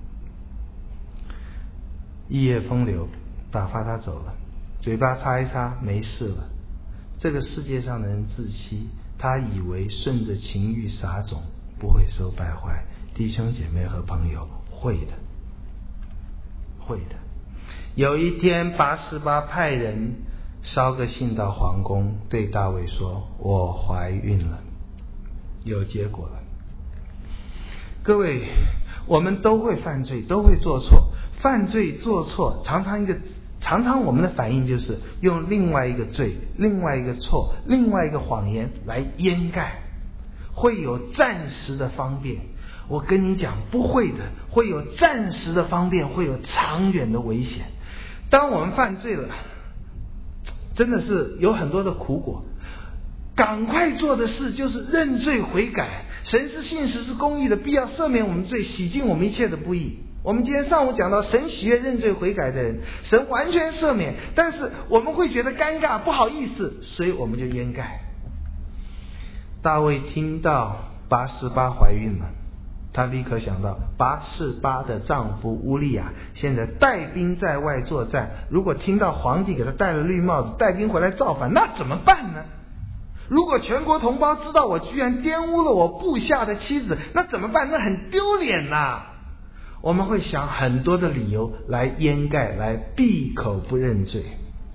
一夜风流，打发她走了，嘴巴擦一擦，没事了。这个世界上的人自欺，他以为顺着情欲撒种不会受败坏。弟兄姐妹和朋友，会的，会的。有一天拔示巴派人捎个信到皇宫，对大卫说，我怀孕了，有结果了。各位，我们都会犯罪，都会做错，犯罪做错，常常我们的反应就是用另外一个罪、另外一个错、另外一个谎言来掩盖，会有暂时的方便。我跟你讲，不会的，会有暂时的方便，会有长远的危险。当我们犯罪了，真的是有很多的苦果，赶快做的事就是认罪悔改。神是信实是公义的，必要赦免我们罪，洗净我们一切的不义。我们今天上午讲到，神喜悦认罪悔改的人，神完全赦免，但是我们会觉得尴尬不好意思，所以我们就掩盖。大卫听到拔示巴怀孕了，他立刻想到拔示巴的丈夫乌利亚现在带兵在外作战，如果听到皇帝给他戴了绿帽子，带兵回来造反，那怎么办呢？如果全国同胞知道我居然玷污了我部下的妻子，那怎么办？那很丢脸呐！我们会想很多的理由来掩盖，来闭口不认罪。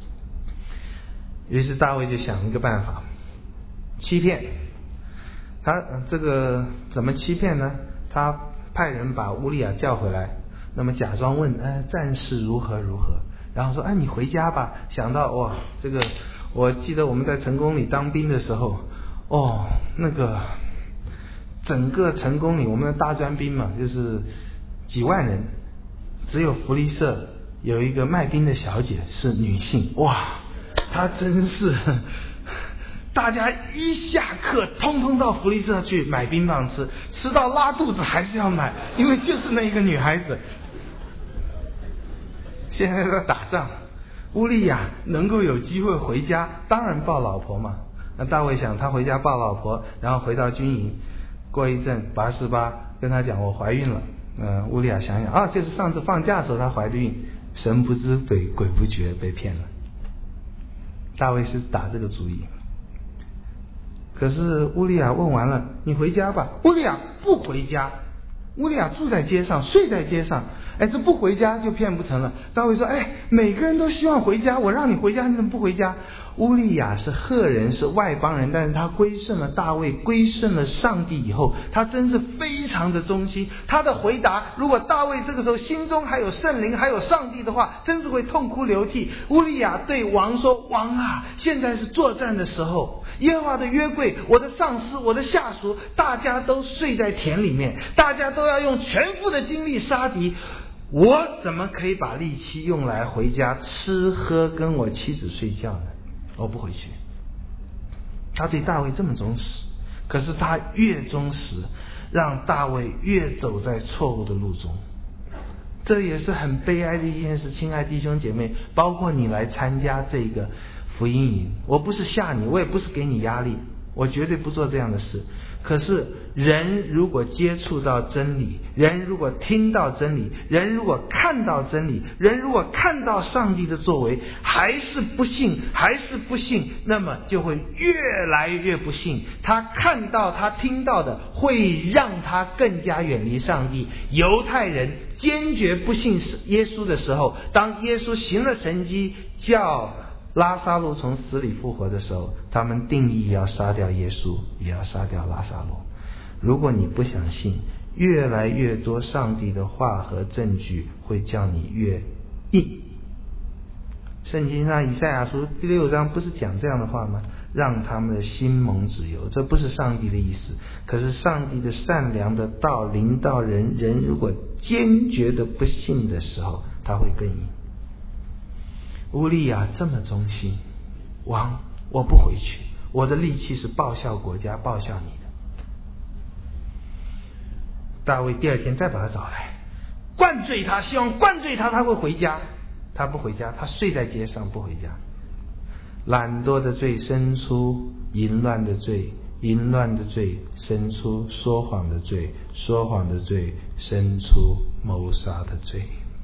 于是大卫就想一个办法，欺骗。他这个怎么欺骗呢？他派人把乌利亚叫回来，那么假装问战事如何如何，然后说你回家吧。想到哇，这个我记得我们在成功里当兵的时候，那个整个成功里我们的大专兵嘛，就是几万人，只有福利社有一个卖冰的小姐是女性，哇，她真是大家一下课通通到福利社去买冰棒吃，吃到拉肚子还是要买，因为就是那一个女孩子。现在在打仗，乌利亚能够有机会回家，当然抱老婆嘛。那大卫想他回家抱老婆，然后回到军营，过一阵拔示巴跟他讲我怀孕了。乌利亚想想就是上次放假的时候她怀的孕，神不知鬼不觉被骗了。大卫是打这个主意。可是乌利亚问完了，你回家吧。乌利亚不回家，乌利亚住在街上，睡在街上。这不回家就骗不成了。大卫说每个人都希望回家，我让你回家你怎么不回家？乌利亚是赫人，是外邦人，但是他归顺了大卫，归顺了上帝以后，他真是非常的忠心。他的回答，如果大卫这个时候心中还有圣灵还有上帝的话，真是会痛哭流涕。乌利亚对王说，王啊，现在是作战的时候，耶和华的约柜，我的上司我的下属大家都睡在田里面，大家都要用全副的精力杀敌，我怎么可以把力气用来回家吃喝跟我妻子睡觉呢？我不回去。他对大卫这么忠实，可是他越忠实，让大卫越走在错误的路中。这也是很悲哀的一件事。亲爱弟兄姐妹，包括你来参加这个福音营，我不是吓你，我也不是给你压力，我绝对不做这样的事。可是人如果接触到真理，人如果听到真理，人如果看到真理，人如果看到上帝的作为，还是不信，那么就会越来越不信。他看到他听到的会让他更加远离上帝。犹太人坚决不信耶稣的时候，当耶稣行了神迹叫拉撒路从死里复活的时候，他们定义要杀掉耶稣，也要杀掉拉撒路。如果你不相信，越来越多上帝的话和证据会叫你越硬。圣经上以赛亚书第6章不是讲这样的话吗？让他们的心蒙脂油，这不是上帝的意思。可是上帝的善良的道临到人，人如果坚决的不信的时候，他会更硬。乌利亚这么忠心，王，我不回去，我的力气是报效国家，报效你的。大卫第二天再把他找来，灌醉他，希望灌醉他，他会回家。他不回家，他睡在街上，不回家。懒惰的罪生出淫乱的罪，淫乱的罪生出说谎的罪，说谎的罪生出谋杀的罪。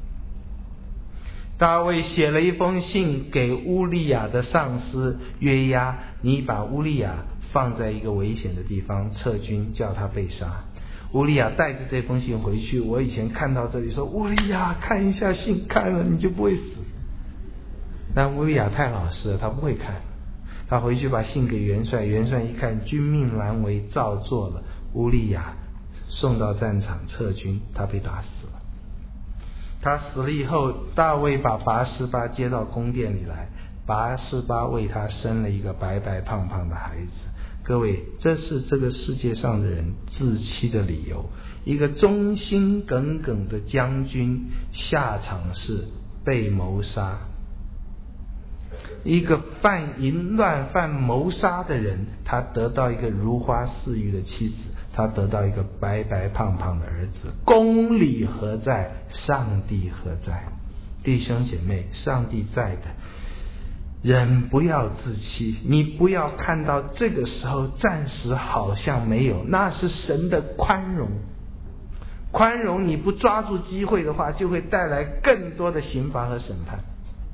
大卫写了一封信给乌利亚的上司约押，你把乌利亚放在一个危险的地方，撤军，叫他被杀。乌利亚带着这封信回去，我以前看到这里说，乌利亚看一下信，看了你就不会死。但乌利亚太老实了，他不会看。他回去把信给元帅，元帅一看，军命难违，照做了。乌利亚送到战场撤军，他被打死了。他死了以后，大卫把拔示巴接到宫殿里来，拔示巴为他生了一个白白胖胖的孩子。各位，这是这个世界上的人自欺的理由。一个忠心耿耿的将军，下场是被谋杀。一个犯淫乱、犯谋杀的人，他得到一个如花似玉的妻子，他得到一个白白胖胖的儿子。公理何在？上帝何在？弟兄姐妹，上帝在的。人不要自欺，你不要看到这个时候暂时好像没有，那是神的宽容。宽容你不抓住机会的话，就会带来更多的刑罚和审判。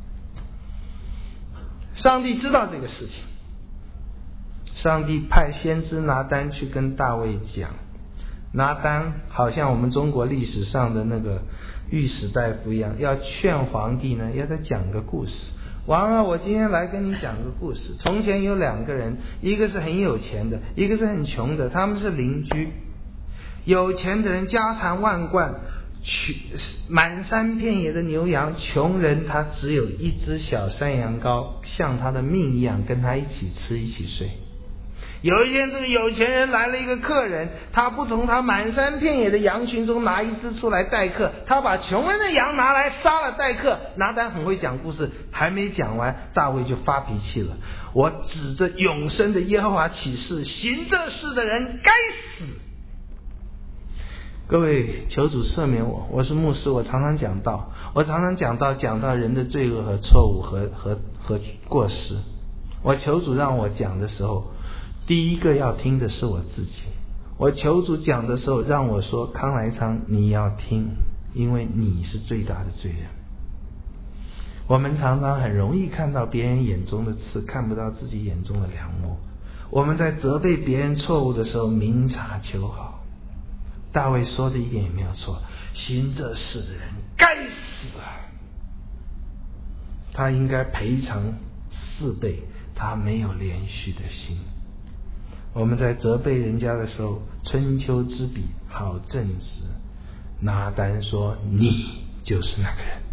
上帝知道这个事情，上帝派先知拿单去跟大卫讲。拿单好像我们中国历史上的那个御史大夫一样，要劝皇帝呢，要他讲个故事。王啊，我今天来跟你讲个故事。从前有2个人，一个是很有钱的，一个是很穷的，他们是邻居。有钱的人家产万贯，满山遍野的牛羊，穷人他只有一只小山羊羔，像他的命一样，跟他一起吃一起睡。有一天，这个有钱人来了一个客人，他不从他满山遍野的羊群中拿一只出来待客，他把穷人的羊拿来杀了待客。拿单很会讲故事，还没讲完，大卫就发脾气了。我指着永生的耶和华起誓，行这事的人该死。各位，求主赦免我，我是牧师，我常常讲到人的罪恶和错误和过失。我求主让我讲的时候，第一个要听的是我自己。我求主讲的时候，让我说，康来昌，你要听，因为你是最大的罪人。我们常常很容易看到别人眼中的刺，看不到自己眼中的梁木。我们在责备别人错误的时候，明察秋毫。大卫说的一点也没有错，行这事的人该死啊！他应该赔偿4倍，他没有连续的心。我们在责备人家的时候，春秋之笔好正直。拿单说，你就是那个人。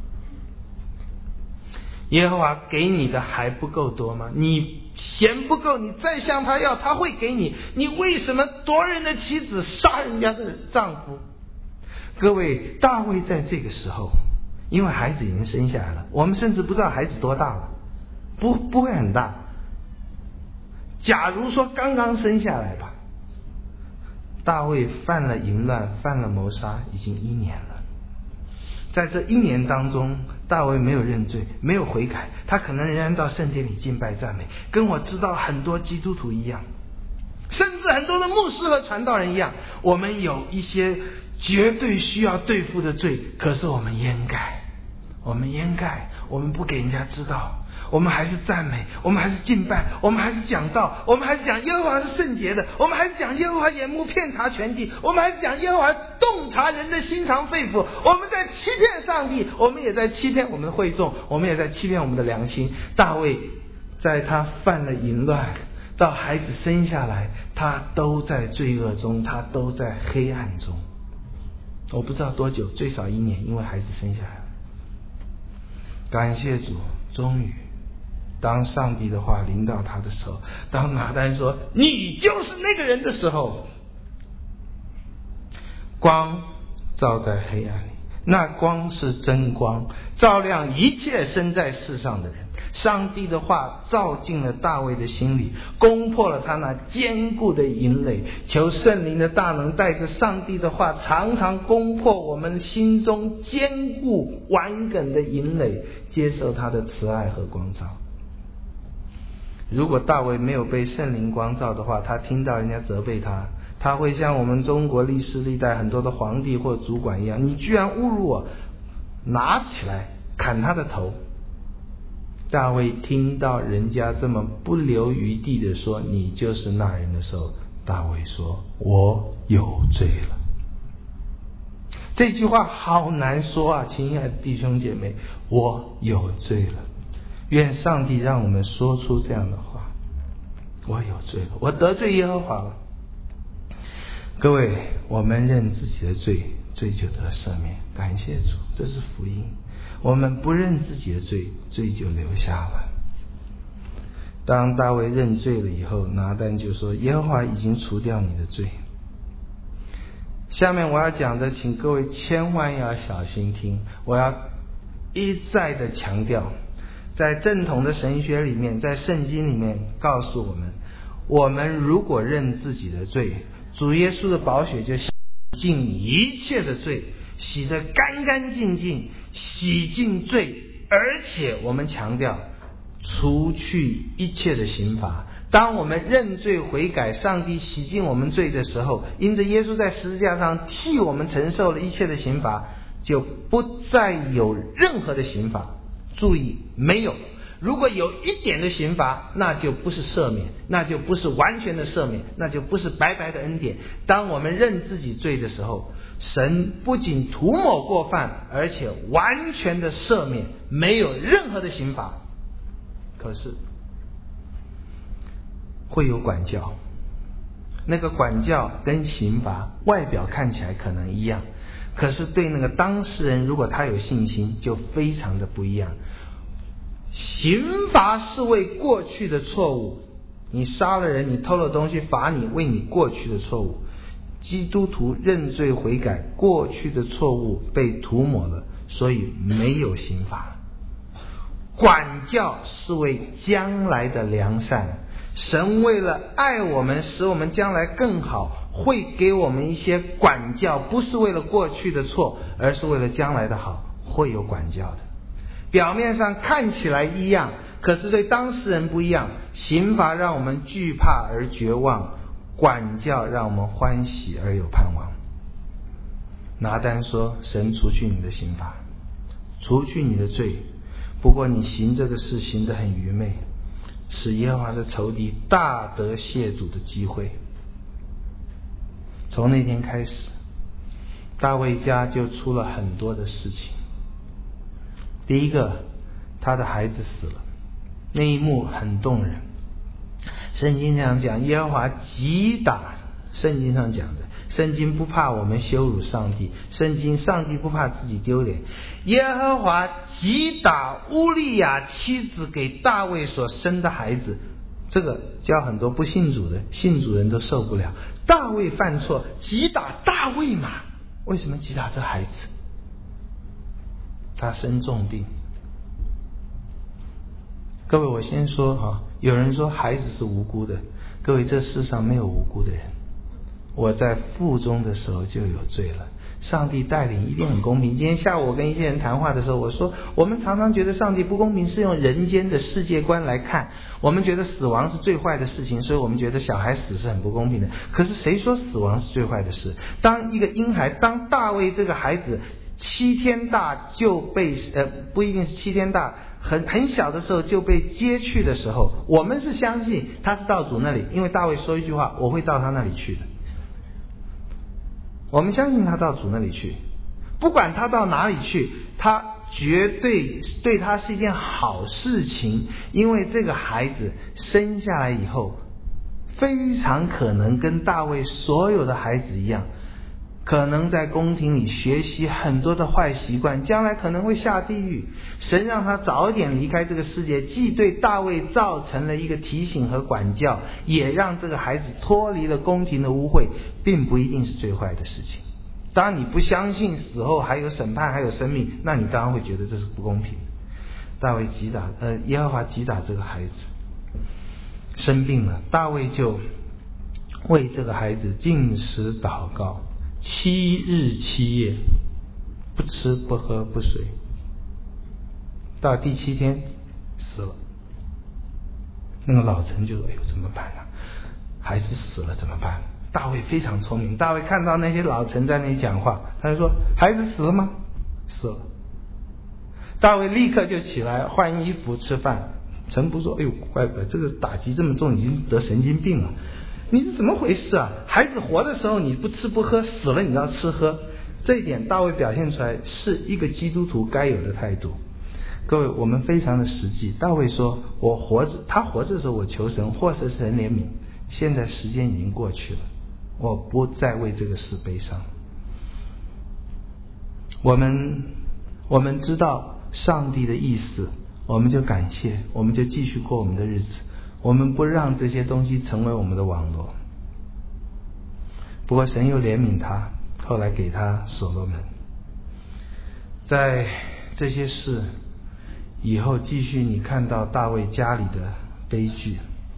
耶和华给你的还不够多吗？你嫌不够，你再向他要，他会给你。你为什么夺人的妻子，杀人家的丈夫？各位，大卫在这个时候，因为孩子已经生下来了，我们甚至不知道孩子多大了，不会很大。假如说刚刚生下来吧，大卫犯了淫乱，犯了谋杀，已经1年了。 在这1年当中，大卫没有认罪，没有悔改，他可能仍然到圣殿里敬拜赞美，跟我知道很多基督徒一样，甚至很多的牧师和传道人一样，我们有一些绝对需要对付的罪，可是我们掩盖，我们不给人家知道，我们还是赞美，我们还是敬拜，我们还是讲道，我们还是讲耶和华是圣洁的，我们还是讲耶和华眼目遍察全地，我们还是讲耶和华洞察人的心肠肺腑，我们在欺骗上帝，我们也在欺骗我们的会众，我们也在欺骗我们的良心。大卫在他犯了淫乱到孩子生下来，他都在罪恶中，他都在黑暗中。我不知道多久，最少1年，因为孩子生下来了。感谢主，终于当上帝的话临到他的时候，当拿单说你就是那个人的时候，光照在黑暗里，那光是真光，照亮一切生在世上的人。上帝的话照进了大卫的心里，攻破了他那坚固的营垒。求圣灵的大能带着上帝的话常常攻破我们心中坚固顽梗的营垒，接受他的慈爱和光照。如果大卫没有被圣灵光照的话，他听到人家责备他，他会像我们中国历史历代很多的皇帝或主管一样，你居然侮辱我，拿起来砍他的头。大卫听到人家这么不留余地的说你就是那人的时候，大卫说我有罪了。这句话好难说啊，亲爱的弟兄姐妹，我有罪了。愿上帝让我们说出这样的话，我有罪了，我得罪耶和华了。各位，我们认自己的罪，罪就得赦免，感谢主，这是福音。我们不认自己的罪，罪就留下了。当大卫认罪了以后，拿单就说耶和华已经除掉你的罪。下面我要讲的，请各位千万要小心听，我要一再的强调，在正统的神学里面，在圣经里面告诉我们，我们如果认自己的罪，主耶稣的宝血就洗净一切的罪，洗得干干净净，洗净罪，而且我们强调除去一切的刑罚。当我们认罪悔改，上帝洗净我们罪的时候，因着耶稣在十字架上替我们承受了一切的刑罚，就不再有任何的刑罚。注意，没有，如果有一点的刑罚，那就不是赦免，那就不是完全的赦免，那就不是白白的恩典。当我们认自己罪的时候，神不仅涂抹过犯，而且完全的赦免，没有任何的刑罚。可是会有管教，那个管教跟刑罚外表看起来可能一样，可是对那个当事人，如果他有信心，就非常的不一样。刑罚是为过去的错误，你杀了人，你偷了东西，罚你为你过去的错误。基督徒认罪悔改，过去的错误被涂抹了，所以没有刑罚。管教是为将来的良善，神为了爱我们，使我们将来更好，会给我们一些管教，不是为了过去的错，而是为了将来的好，会有管教的。表面上看起来一样，可是对当事人不一样。刑罚让我们惧怕而绝望，管教让我们欢喜而有盼望。拿单说，神除去你的刑罚，除去你的罪，不过你行这个事行得很愚昧，使耶和华的仇敌大得亵渎的机会。从那天开始，大卫家就出了很多的事情。第一个，他的孩子死了，那一幕很动人。圣经上讲，耶和华击打，圣经上讲的，圣经不怕我们羞辱上帝，上帝不怕自己丢脸。耶和华击打乌利亚妻子给大卫所生的孩子，这个叫很多不信主的，信主人都受不了。大卫犯错，击打大卫嘛？为什么击打这孩子？他生重病。各位，我先说有人说孩子是无辜的，各位，这世上没有无辜的人。我在腹中的时候就有罪了， 上帝带领一定很公平。今天下午我跟一些人谈话的时候，我说我们常常觉得上帝不公平是用人间的世界观来看，我们觉得死亡是最坏的事情，所以我们觉得小孩死是很不公平的。可是谁说死亡是最坏的事？当一个婴孩，当大卫这个孩子7天大就被不一定是7天大，很小的时候就被接去的时候，我们是相信他是到主那里，因为大卫说一句话，我会到他那里去的。我们相信他到主那里去，不管他到哪里去，他绝对对他是一件好事情，因为这个孩子生下来以后，非常可能跟大卫所有的孩子一样，可能在宫廷里学习很多的坏习惯，将来可能会下地狱。神让他早一点离开这个世界，既对大卫造成了一个提醒和管教，也让这个孩子脱离了宫廷的污秽，并不一定是最坏的事情。当你不相信死后还有审判还有生命，那你当然会觉得这是不公平。大卫耶和华击打这个孩子生病了，大卫就为这个孩子禁食祷告7日7夜，不吃不喝不睡，到第7天死了。那个老臣就说：“哎呦，怎么办呢？孩子死了怎么办？”大卫非常聪明，大卫看到那些老臣在那里讲话，他就说：“孩子死了吗？”死了。大卫立刻就起来换衣服吃饭。臣仆说：“哎呦，乖乖，这个打击这么重，已经得神经病了。你是怎么回事啊？孩子活的时候你不吃不喝，死了你要吃喝。”这一点大卫表现出来是一个基督徒该有的态度。各位，我们非常的实际。大卫说：“他活着的时候我求神，或是神怜悯。现在时间已经过去了，我不再为这个事悲伤。”我们知道上帝的意思，我们就感谢，我们就继续过我们的日子，我们不让这些东西成为我们的网罗。不过神又怜悯他，后来给他所罗门。在这些事以后，继续你看到大卫家里的悲剧。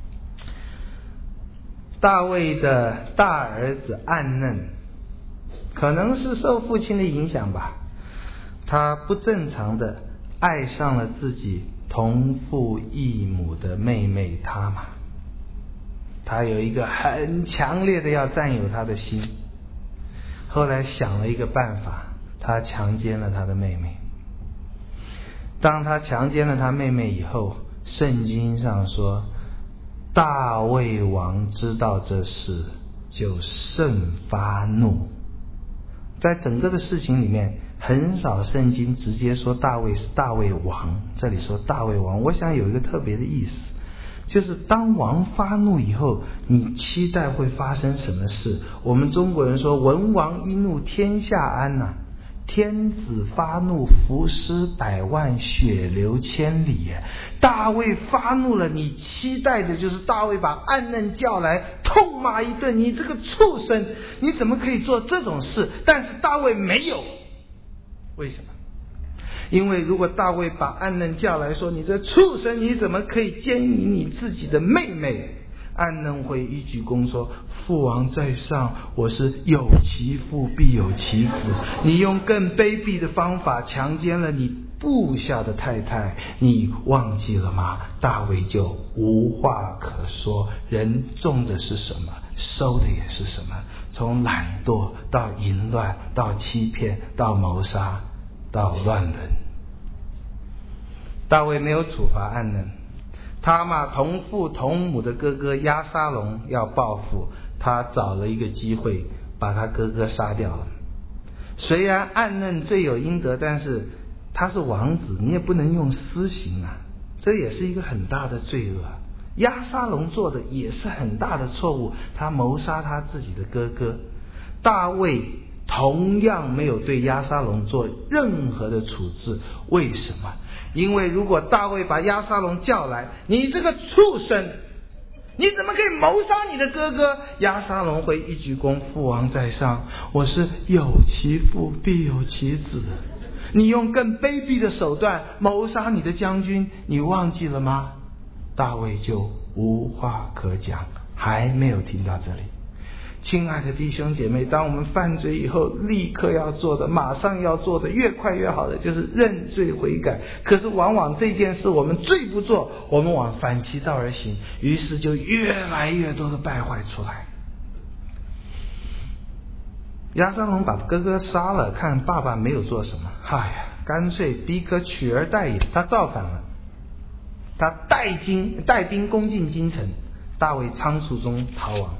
大卫的大儿子暗嫩，可能是受父亲的影响吧，他不正常的爱上了自己同父异母的妹妹他玛。他有一个很强烈的要占有她的心，后来想了一个办法，他强奸了他的妹妹。当他强奸了他妹妹以后，圣经上说大卫王知道这事，就甚发怒。在整个的事情里面，很少圣经直接说大卫是大卫王，这里说大卫王，我想有一个特别的意思，就是当王发怒以后，你期待会发生什么事？我们中国人说文王一怒天下安呐，天子发怒，伏尸100万，血流千里。大卫发怒了，你期待的就是大卫把暗嫩叫来痛骂一顿，你这个畜生，你怎么可以做这种事？但是大卫没有。为什么？因为如果大卫把暗嫩叫来说，你这畜生，你怎么可以奸淫你自己的妹妹？暗嫩会一鞠躬说：父王在上，我是有其父必有其子。你用更卑鄙的方法强奸了你部下的太太，你忘记了吗？大卫就无话可说。人种的是什么，收的也是什么，从懒惰到淫乱，到欺骗，到谋杀，到乱伦。大卫没有处罚暗嫩，他嘛同父同母的哥哥押沙龙要报复，他找了一个机会把他哥哥杀掉了。虽然暗嫩罪有应得，但是他是王子，你也不能用私刑啊，这也是一个很大的罪恶。押沙龙做的也是很大的错误，他谋杀他自己的哥哥。大卫同样没有对押沙龙做任何的处置，为什么？因为如果大卫把押沙龙叫来，你这个畜生，你怎么可以谋杀你的哥哥？押沙龙会一鞠躬：父王在上，我是有其父必有其子。你用更卑鄙的手段谋杀你的将军，你忘记了吗？大卫就无话可讲，还没有听到这里。 亲爱的弟兄姐妹，当我们犯罪以后，立刻要做的，马上要做的，越快越好的，就是认罪悔改。可是往往这件事我们罪不做，我们往反其道而行，于是就越来越多的败坏出来。押沙龙把哥哥杀了，看爸爸没有做什么，干脆逼哥取而代也，他造反了。他带兵攻进京城，大卫仓促中逃亡。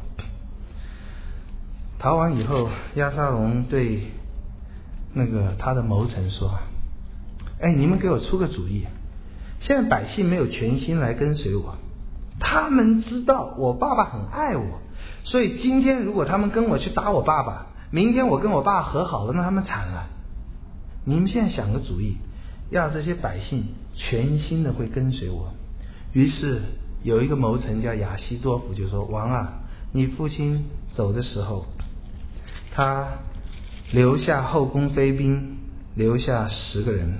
逃亡以后，押沙龙对他的谋臣说：你们给我出个主意，现在百姓没有全心来跟随我，他们知道我爸爸很爱我，所以今天如果他们跟我去打我爸爸，明天我跟我爸和好了，那他们惨了。你们现在想个主意，要这些百姓全心的会跟随我。于是有一个谋臣叫亚希多弗就说：王啊，你父亲走的时候，他留下后宫妃嫔，留下10个人。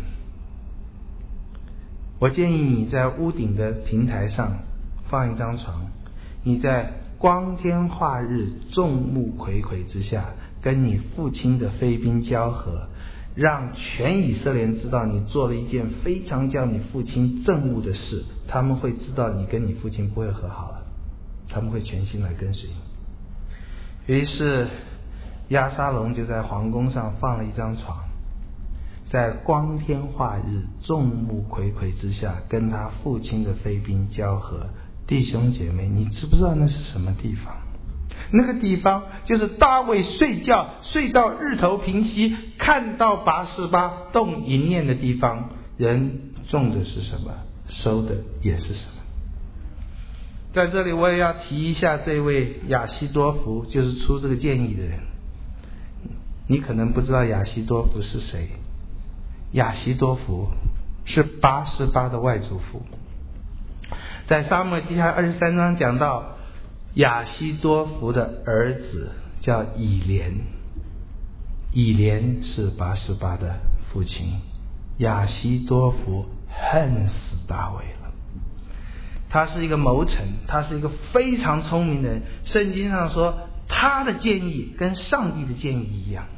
我建议你在屋顶的平台上放一张床，你在光天化日众目睽睽之下跟你父亲的妃嫔交合，让全以色列人知道你做了一件非常叫你父亲憎恶的事，他们会知道你跟你父亲不会和好了，他们会全心来跟随你。于是押沙龙就在皇宫上放了一张床，在光天化日众目睽睽之下跟他父亲的妃嫔交合。弟兄姐妹，你知不知道那是什么地方？那个地方就是大卫睡觉睡到日头平息，看到拔示巴动一念的地方。人种的是什么，收的也是什么。在这里我也要提一下这位亚希多弗，就是出这个建议的人。你可能不知道亚希多弗是谁，亚希多弗是拔示巴的外祖父。在撒母耳记下23章讲到亚希多弗的儿子叫以连，以连是拔示巴的父亲。亚希多弗恨死大卫了，他是一个谋臣，他是一个非常聪明的人。圣经上说他的建议跟上帝的建议一样。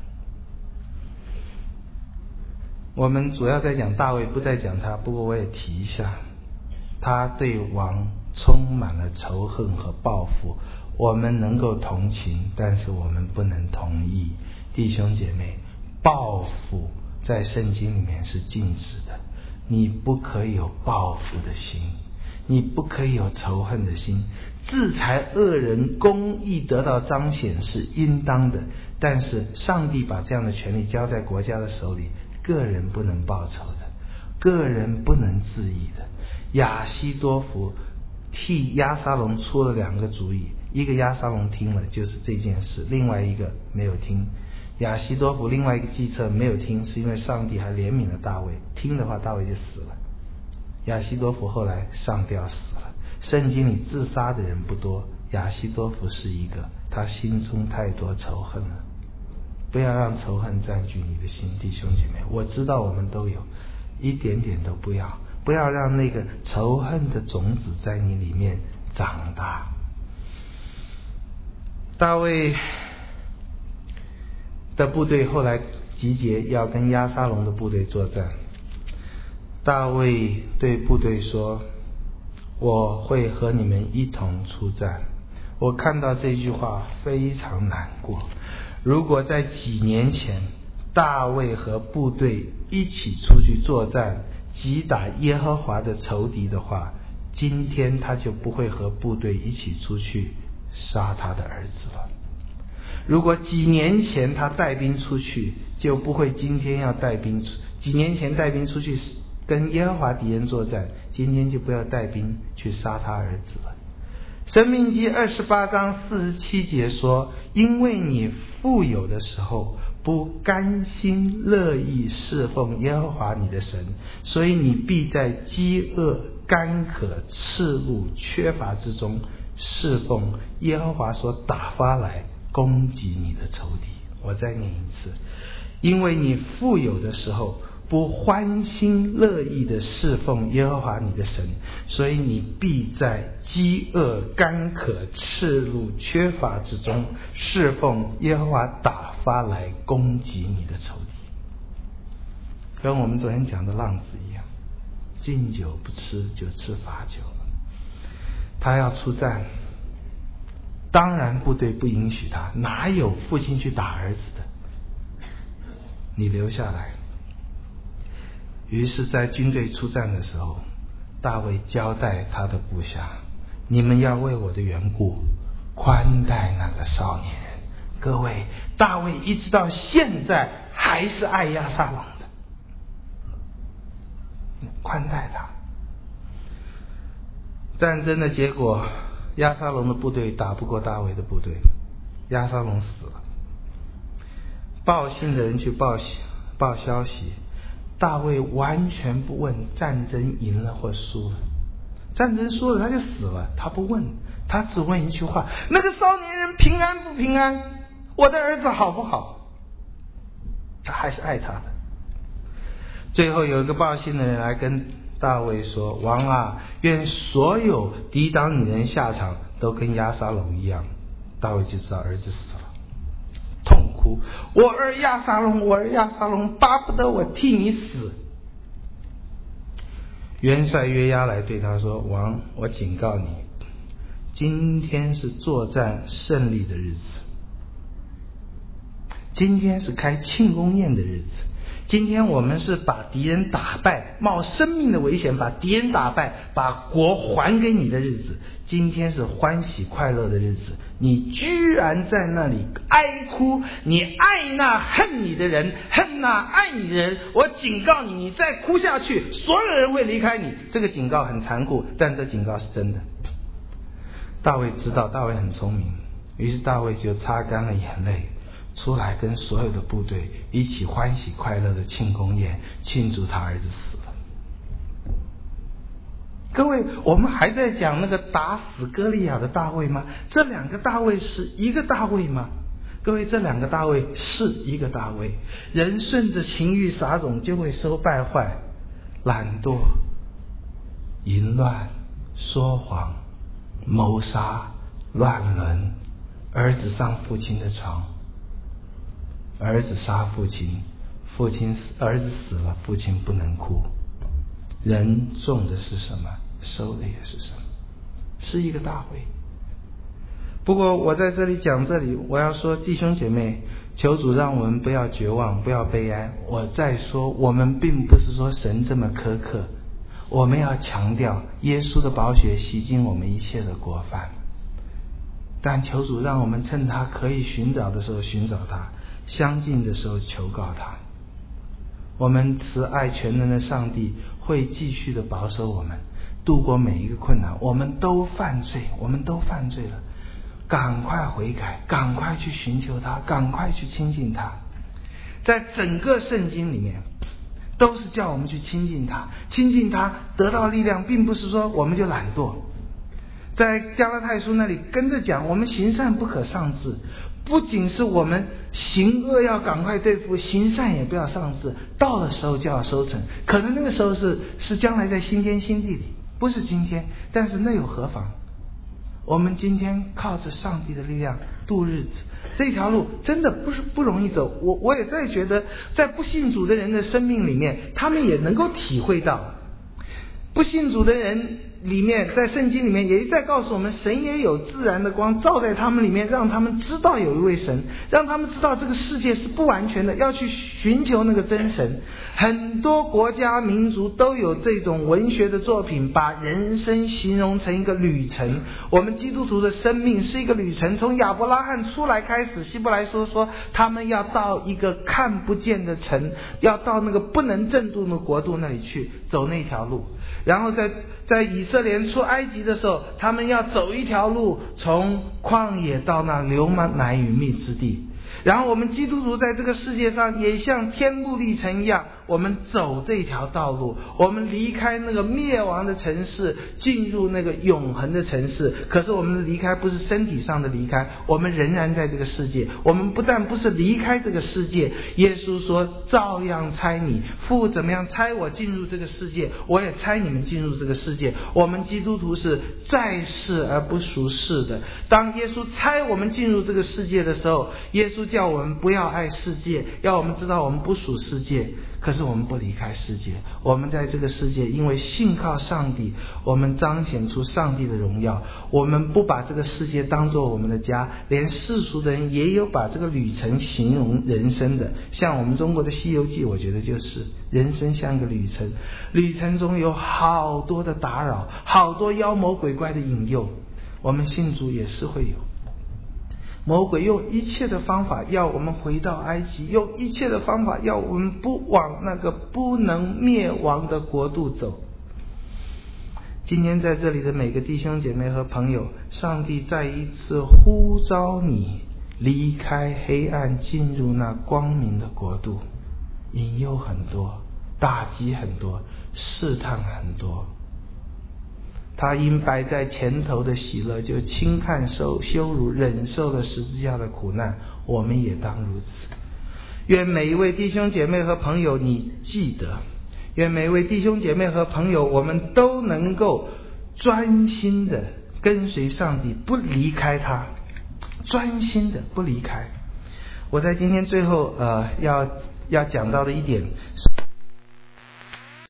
我们主要在讲大卫，不再讲他，不过我也提一下，他对王充满了仇恨和报复。我们能够同情，但是我们不能同意。弟兄姐妹，报复在圣经里面是禁止的，你不可以有报复的心，你不可以有仇恨的心。制裁恶人，公义得到彰显是应当的，但是上帝把这样的权利交在国家的手里，个人不能报仇的，个人不能自义的。亚希多弗替押沙龙出了2个主意，一个押沙龙听了，就是这件事，另外一个没有听。亚希多弗另外一个计策没有听，是因为上帝还怜悯了大卫，听的话大卫就死了。亚希多弗后来上吊死了。圣经里自杀的人不多，亚希多弗是一个，他心中太多仇恨了。不要让仇恨占据你的心，弟兄姐妹，我知道我们都有，一点点都不要让那个仇恨的种子在你里面长大。大卫的部队后来集结，要跟押沙龙的部队作战。大卫对部队说：我会和你们一同出战。我看到这句话非常难过。如果在几年前大卫和部队一起出去作战，击打耶和华的仇敌的话，今天他就不会和部队一起出去杀他的儿子了。如果几年前他带兵出去，就不会今天要带兵几年前带兵出去跟耶和华敌人作战，今天就不要带兵去杀他儿子了。申命记28章47节说：因为你富有的时候不甘心乐意侍奉耶和华你的神，所以你必在饥饿、干渴、赤露、缺乏之中侍奉耶和华所打发来攻击你的仇敌。我再念一次：因为你富有的时候不欢欣乐意的侍奉耶和华你的神，所以你必在饥饿、干渴、赤露、缺乏之中侍奉耶和华打发来攻击你的仇敌。跟我们昨天讲的浪子一样，敬酒不吃就吃罚酒。他要出战，当然部队不允许他，哪有父亲去打儿子的？你留下来。于是在军队出战的时候，大卫交代他的部下，你们要为我的缘故宽待那个少年人。各位，大卫一直到现在还是爱押沙龙的，宽待他。战争的结果，押沙龙的部队打不过大卫的部队，押沙龙死了。报信的人去报消息，大卫完全不问战争赢了或输了，战争输了他就死了，他不问，他只问一句话：那个少年人平安不平安？我的儿子好不好？他还是爱他的。最后有一个报信的人来跟大卫说：王啊，愿所有抵挡你的人下场都跟押沙龙一样。大卫就知道儿子死了，痛哭：我儿押沙龙，我儿押沙龙，巴不得我替你死。元帅约押来对他说：王，我警告你，今天是作战胜利的日子，今天是开庆功宴的日子，今天我们是把敌人打败，冒生命的危险把敌人打败，把国还给你的日子，今天是欢喜快乐的日子，你居然在那里哀哭，你爱那恨你的人，恨那爱你的人，我警告你，你再哭下去，所有人会离开你。这个警告很残酷，但这警告是真的。大卫知道，大卫很聪明，于是大卫就擦干了眼泪，出来跟所有的部队一起欢喜快乐的庆功宴，庆祝他儿子死了。各位，我们还在讲那个打死歌利亚的大卫吗？这两个大卫是一个大卫吗？各位，这两个大卫是一个大卫。人顺着情欲撒种，就会收败坏、懒惰、淫乱、说谎、谋杀、乱伦。儿子上父亲的床，儿子杀父亲，儿子死了，父亲不能哭。人种的是什么，收的也是什么，是一个大卫。不过我在这里讲我要说，弟兄姐妹，求主让我们不要绝望，不要悲哀。我再说，我们并不是说神这么苛刻，我们要强调耶稣的宝血洗净我们一切的过犯。但求主让我们趁他可以寻找的时候寻找他，相近的时候求告他。我们慈爱全能的上帝会继续的保守我们，度过每一个困难。我们都犯罪了，赶快悔改，赶快去寻求他，赶快去亲近他。在整个圣经里面都是叫我们去亲近他，亲近他得到力量，并不是说我们就懒惰。在加拉太书那里跟着讲，我们行善不可丧志，不仅是我们行恶要赶快对付，行善也不要丧志，到了时候就要收成。可能那个时候是将来在新天新地里，不是今天，但是那又何妨？我们今天靠着上帝的力量度日子，这条路真的不容易走。我也在觉得，在不信主的人的生命里面，他们也能够体会到，不信主的人里面，在圣经里面也在告诉我们，神也有自然的光照在他们里面，让他们知道有一位神，让他们知道这个世界是不完全的，要去寻求那个真神。很多国家民族都有这种文学的作品，把人生形容成一个旅程。我们基督徒的生命是一个旅程，从亚伯拉罕出来开始，希伯来说他们要到一个看不见的城，要到那个不能震动的国度那里去走那条路。然后在以色列出埃及的时候，他们要走一条路，从旷野到那流奶与蜜之地。然后我们基督徒在这个世界上也像天路历程一样， 我们走这条道路，我们离开那个灭亡的城市，进入那个永恒的城市。可是我们的离开不是身体上的离开，我们仍然在这个世界。我们不但不是离开这个世界，耶稣说照样差你，父怎么样差我进入这个世界，我也差你们进入这个世界。我们基督徒是在世而不属世的。当耶稣差我们进入这个世界的时候，耶稣叫我们不要爱世界，要我们知道我们不属世界。可是我们不离开世界，我们在这个世界因为信靠上帝，我们彰显出上帝的荣耀。我们不把这个世界当作我们的家，连世俗的人也有把这个旅程形容人生的，像我们中国的西游记，我觉得就是人生像一个旅程，旅程中有好多的打扰，好多妖魔鬼怪的引诱，我们信主也是会有。魔鬼用一切的方法要我们回到埃及，用一切的方法要我们不往那个不能灭亡的国度走。今天在这里的每个弟兄姐妹和朋友，上帝再一次呼召你离开黑暗，进入那光明的国度。引诱很多，打击很多，试探很多，他因摆在前头的喜乐，就轻看羞辱，忍受了十字架的苦难，我们也当如此。愿每一位弟兄姐妹和朋友你记得，愿每一位弟兄姐妹和朋友，我们都能够专心的跟随上帝，不离开他，专心的不离开。我在今天最后要讲到的一点是